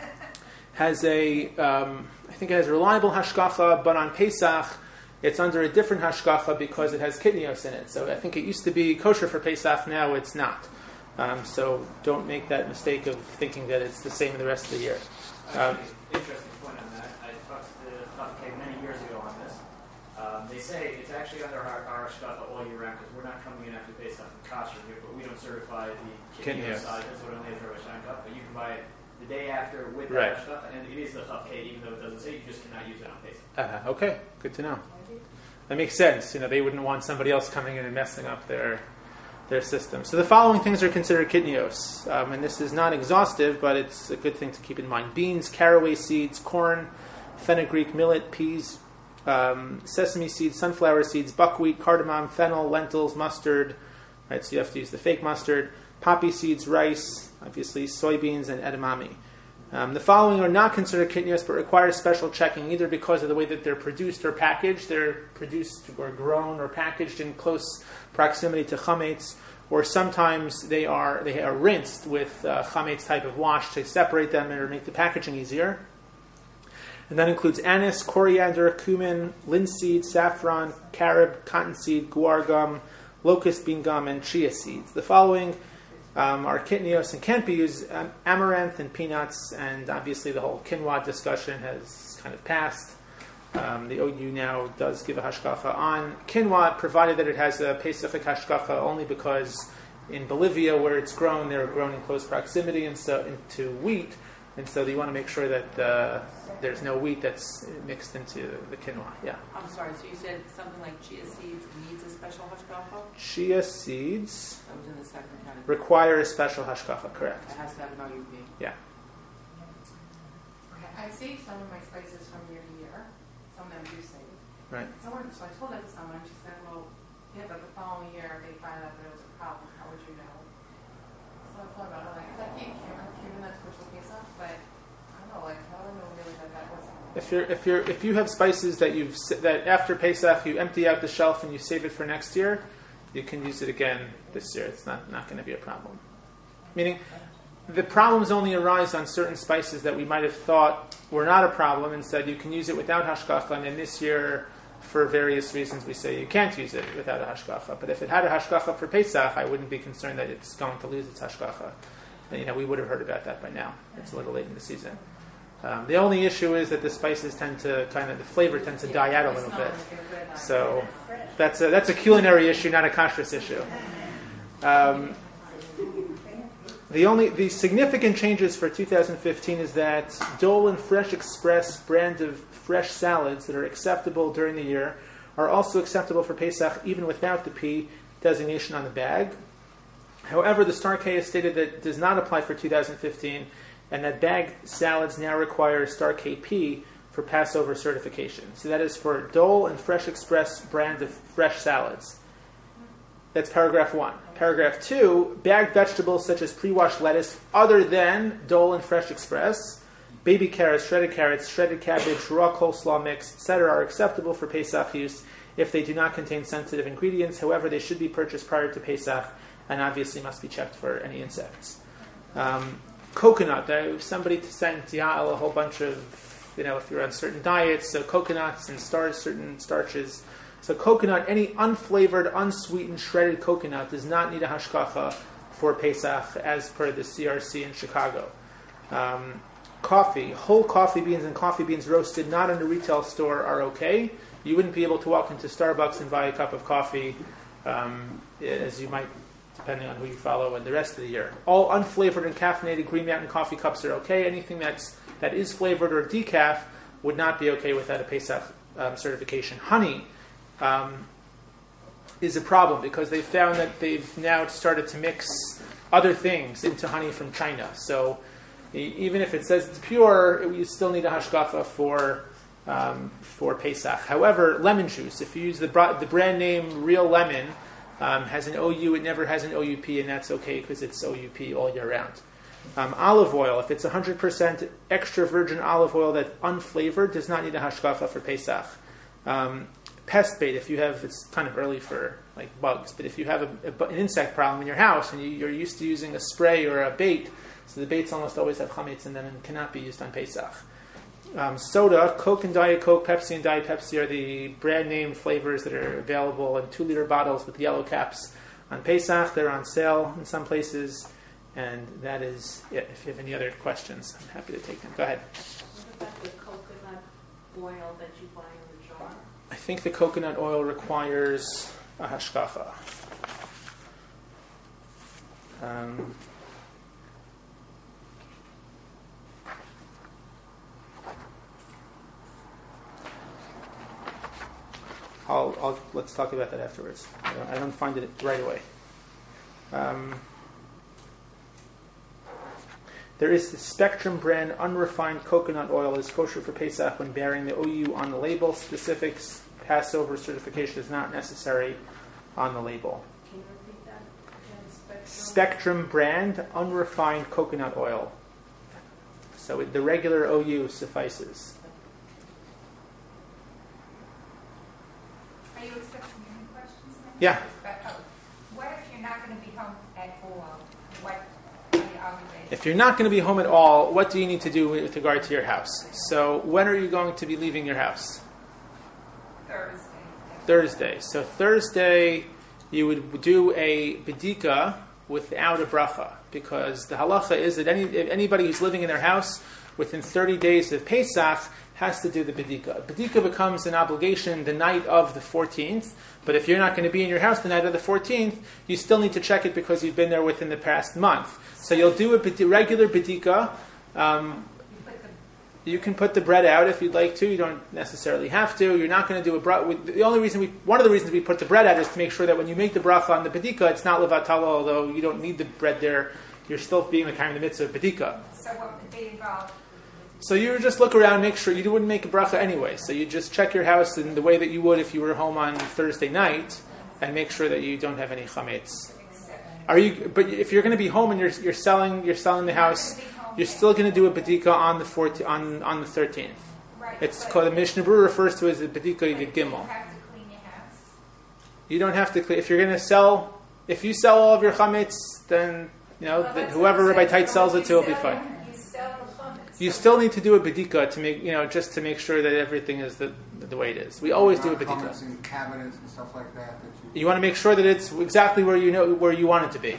has a, um, I think it has a reliable hashgacha, but on Pesach it's under a different hashgacha because it has kitnios in it. So I think it used to be kosher for Pesach, now it's not. Um, so don't make that mistake of thinking that it's the same in the rest of the year. Um, Interesting point on that. I talked to Chafkei many years ago on this. Um, they say it's actually under our, our hashgacha all year round because we're not coming in after Pesach and kosher here, but we don't certify the kitnios side. That's what only is for hashgacha. But you can buy it the day after with the Right. hashgacha, and it is the Chafkei, even though it doesn't say, you just cannot use it on Pesach. uh, okay, good to know. That makes sense. You know, they wouldn't want somebody else coming in and messing up their their system. So the following things are considered kitnios, um, and this is not exhaustive, but it's a good thing to keep in mind: beans, caraway seeds, corn, fenugreek, millet, peas, um, sesame seeds, sunflower seeds, buckwheat, cardamom, fennel, lentils, mustard. Right, so you have to use the fake mustard. Poppy seeds, rice, obviously soybeans, and edamame. Um, the following are not considered kitnios, but require special checking, either because of the way that they're produced or packaged. They're produced or grown or packaged in close proximity to chametz, or sometimes they are they are rinsed with uh, chametz type of wash to separate them or make the packaging easier. And that includes anise, coriander, cumin, linseed, saffron, carob, cottonseed, guar gum, locust bean gum, and chia seeds. The following um, are kitnios and can't be used: um, amaranth and peanuts, and obviously the whole quinoa discussion has kind of passed. Um, the O U now does give a hashgacha on quinoa, provided that it has a Pesach hashgacha, only because in Bolivia, where it's grown, they're grown in close proximity and so into wheat, and so you want to make sure that uh, there's no wheat that's mixed into the quinoa. Yeah. I'm sorry, so you said something like chia seeds needs a special hashgacha? Chia seeds That was in the second category. require a special hashgacha, correct? It has to have an O U P. Yeah. Okay, I save some of my spices from year to year. Some of them do save. Right. Someone, so I told that to someone. She said, "Well, yeah, but the following year they find out there was a problem. How would you know?" So I thought about it. Like, I can't cumin, cumin that's special Pesach, but I don't know. Like, how do I know really that that wasn't? If you're if you're if you have spices that you've s- that after Pesach you empty out the shelf and you save it for next year, you can use it again this year. It's not, not going to be a problem. Meaning, the problems only arise on certain spices that we might have thought were not a problem, and said you can use it without hashgacha. And then this year, for various reasons, we say you can't use it without a hashgacha. But if it had a hashgacha for Pesach, I wouldn't be concerned that it's going to lose its hashgacha. And, you know, we would have heard about that by now. It's a little late in the season. Um, the only issue is that the spices tend to kind of the flavor tends to die out a little bit. So that's a, that's a culinary issue, not a kashrus issue. Um, the only the significant changes for two thousand fifteen is that Dole and Fresh Express brand of fresh salads that are acceptable during the year are also acceptable for Pesach even without the P designation on the bag. However, the Star K has stated that it does not apply for two thousand fifteen, and that bagged salads now require Star K P for Passover certification. So that is for Dole and Fresh Express brand of fresh salads. That's paragraph one. Paragraph two, bagged vegetables such as pre-washed lettuce other than Dole and Fresh Express, baby carrots, shredded carrots, shredded cabbage, raw coleslaw mix, et cetera are acceptable for Pesach use if they do not contain sensitive ingredients. However, they should be purchased prior to Pesach and obviously must be checked for any insects. Um, coconut, uh, somebody sent Yael a whole bunch of, you know, if you're on certain diets, so coconuts and stars, certain starches. So coconut, any unflavored, unsweetened, shredded coconut does not need a hashgacha for Pesach as per the C R C in Chicago. Um, coffee, whole coffee beans and coffee beans roasted not in a retail store are okay. You wouldn't be able to walk into Starbucks and buy a cup of coffee um, as you might depending on who you follow and the rest of the year. All unflavored and caffeinated Green Mountain coffee cups are okay. Anything that's that is flavored or decaf would not be okay without a Pesach um, certification. Honey um, is a problem because they found that they've now started to mix other things into honey from China. So e- even if it says it's pure, you still need a hashgacha for um, for Pesach. However, lemon juice, if you use the bra- the brand name Real Lemon, um, has an O U, it never has an O U P, and that's okay because it's O U P all year round. Um, olive oil, if it's one hundred percent extra virgin olive oil that's unflavored, does not need a hashgacha for Pesach. Um, pest bait, if you have, it's kind of early for like bugs, but if you have a, a, an insect problem in your house and you, you're used to using a spray or a bait, so the baits almost always have chametz in them and cannot be used on Pesach. Um, soda, Coke and Diet Coke, Pepsi and Diet Pepsi are the brand name flavors that are available in two liter bottles with yellow caps on Pesach. They're on sale in some places, and that is it. If you have any other questions, I'm happy to take them. Go ahead. What about the coconut oil that you buy in the jar? I think the coconut oil requires a hashgacha. Um, I'll, I'll let's talk about that afterwards. I don't, I don't find it right away. Um, there is the Spectrum brand unrefined coconut oil is kosher for Pesach when bearing the O U on the label. Specifics Passover certification is not necessary on the label. Can you repeat that? Again, Spectrum. Spectrum brand unrefined coconut oil. So it, the regular O U suffices. Are you expecting any questions now? Yeah. But, oh, what if you're not going to be home at all? What, are you holiday. If you're not going to be home at all, what do you need to do with regard to your house? So when are you going to be leaving your house? Thursday. Thursday. So Thursday, you would do a bedika without a bracha, because the halacha is that any if anybody who's living in their house within thirty days of Pesach has to do the bedika. Bedika becomes an obligation the night of the fourteenth, but if you're not going to be in your house the night of the fourteenth, you still need to check it because you've been there within the past month. So you'll do a bed- regular bedika. Um, you can put the bread out if you'd like to. You don't necessarily have to. You're not going to do a bracha. The only reason we, one of the reasons we put the bread out is to make sure that when you make the bracha on the bedika, it's not levatala, although you don't need the bread there. You're still being the kind of the mitzvah of bedika. So what would be involved? So you just look around, make sure you wouldn't make a bracha anyway. So you just check your house in the way that you would if you were home on Thursday night, and make sure that you don't have any chametz. Are you? But if you're going to be home and you're you're selling you're selling the house, you're still going to do a bedika on the fourteenth, on on the thirteenth. Right, It's called, the Mishnah Berurah refers to it as a bedika but yid you gimel. have to clean your house. You don't have to clean. If you're going to sell, if you sell all of your chametz, then you know Well, the, that's whoever what I'm Rabbi saying. Tite So sells when it to you will be sell- fine. You sell the chametz. You So still need to do a bedika to make, you know, just to make sure that everything is the the way it is. We always do a bedika. Comments in cabinets and stuff like that. that you, You want to make sure that it's exactly where you know where you want it to be.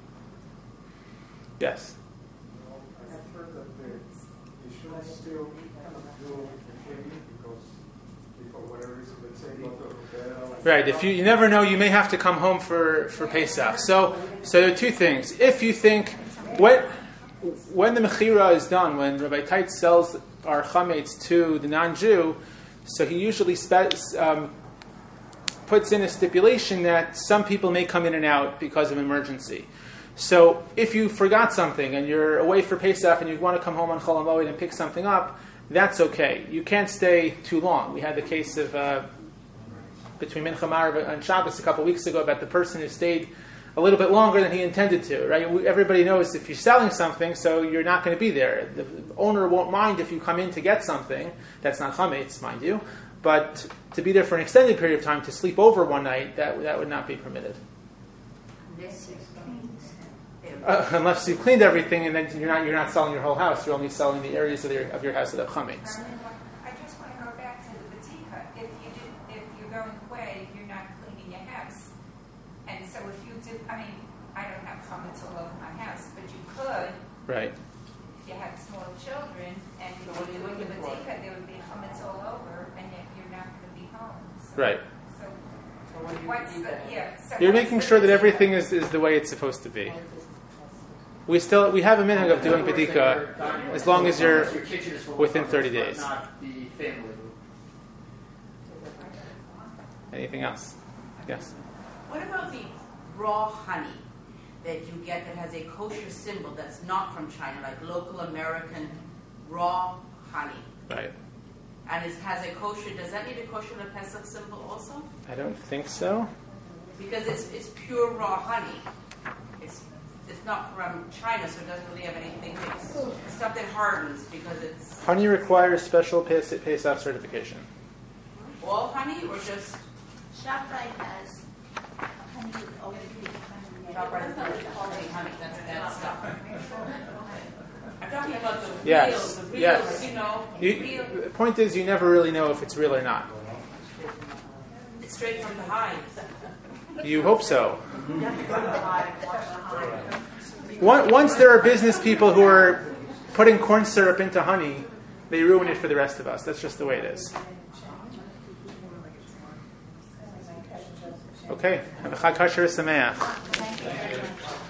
Yes. I've heard that they, you should still kind of do cleaning because for whatever reason, let's say go to a hotel. Right. If you you never know, you may have to come home for, for Pesach. So so there are two things. If you think when when the mechira is done, when Rabbi Tite sells our chametz to the non-Jew, so he usually spe- um, puts in a stipulation that some people may come in and out because of emergency. So if you forgot something and you're away for Pesach and you want to come home on Chol HaMoed and pick something up, that's okay. You can't stay too long. We had the case of uh, between Mincha Marav and Shabbos a couple weeks ago about the person who stayed a little bit longer than he intended to. Right? We, everybody knows if you're selling something, so you're not going to be there. The owner won't mind if you come in to get something. That's not chametz, mind you. But to be there for an extended period of time, to sleep over one night, that that would not be permitted. Unless you cleaned them. Uh, unless you cleaned everything, and then you're not you're not selling your whole house. You're only selling the areas of your of your house that have chametz. I just want to go back to the batika. If you did, if you're going away, you're not cleaning your house. And so if you did, I mean, I don't have chametz all over my house, but you could, Right. if you had small children, and you So what were are you doing the looking for? batika, there would be chametz all over, and yet you're not going to be home. So, Right. So So what do you what's do the, then? yeah. So You're what's making the sure that batika? everything is, is the way it's supposed to be. We still we have a minhag of doing bedika as long as you're Your kitchen is full of within chametz, thirty but days. Not the family. Anything else? Yes. What about the raw honey that you get that has a kosher symbol that's not from China, like local American raw honey? Right. And it has a kosher, does that need a kosher Pesach symbol also? I don't think so. Because it's it's pure raw honey. It's it's not from China, so it doesn't really have anything. It's stuff that hardens because it's Honey requires special Pes- Pesach certification. all honey or just ShopRite has honey with O P. ShopRite honey? Honey, that's bad stuff. I'm talking about the real, Yes. the real, Yes. you know, You, real. the point is, you never really know if it's real or not. It's straight from the hive. You hope so. One- Once there are business people who are putting corn syrup into honey, they ruin it for the rest of us. That's just the way it is. Okay. Have a Chag Kasher Sameach.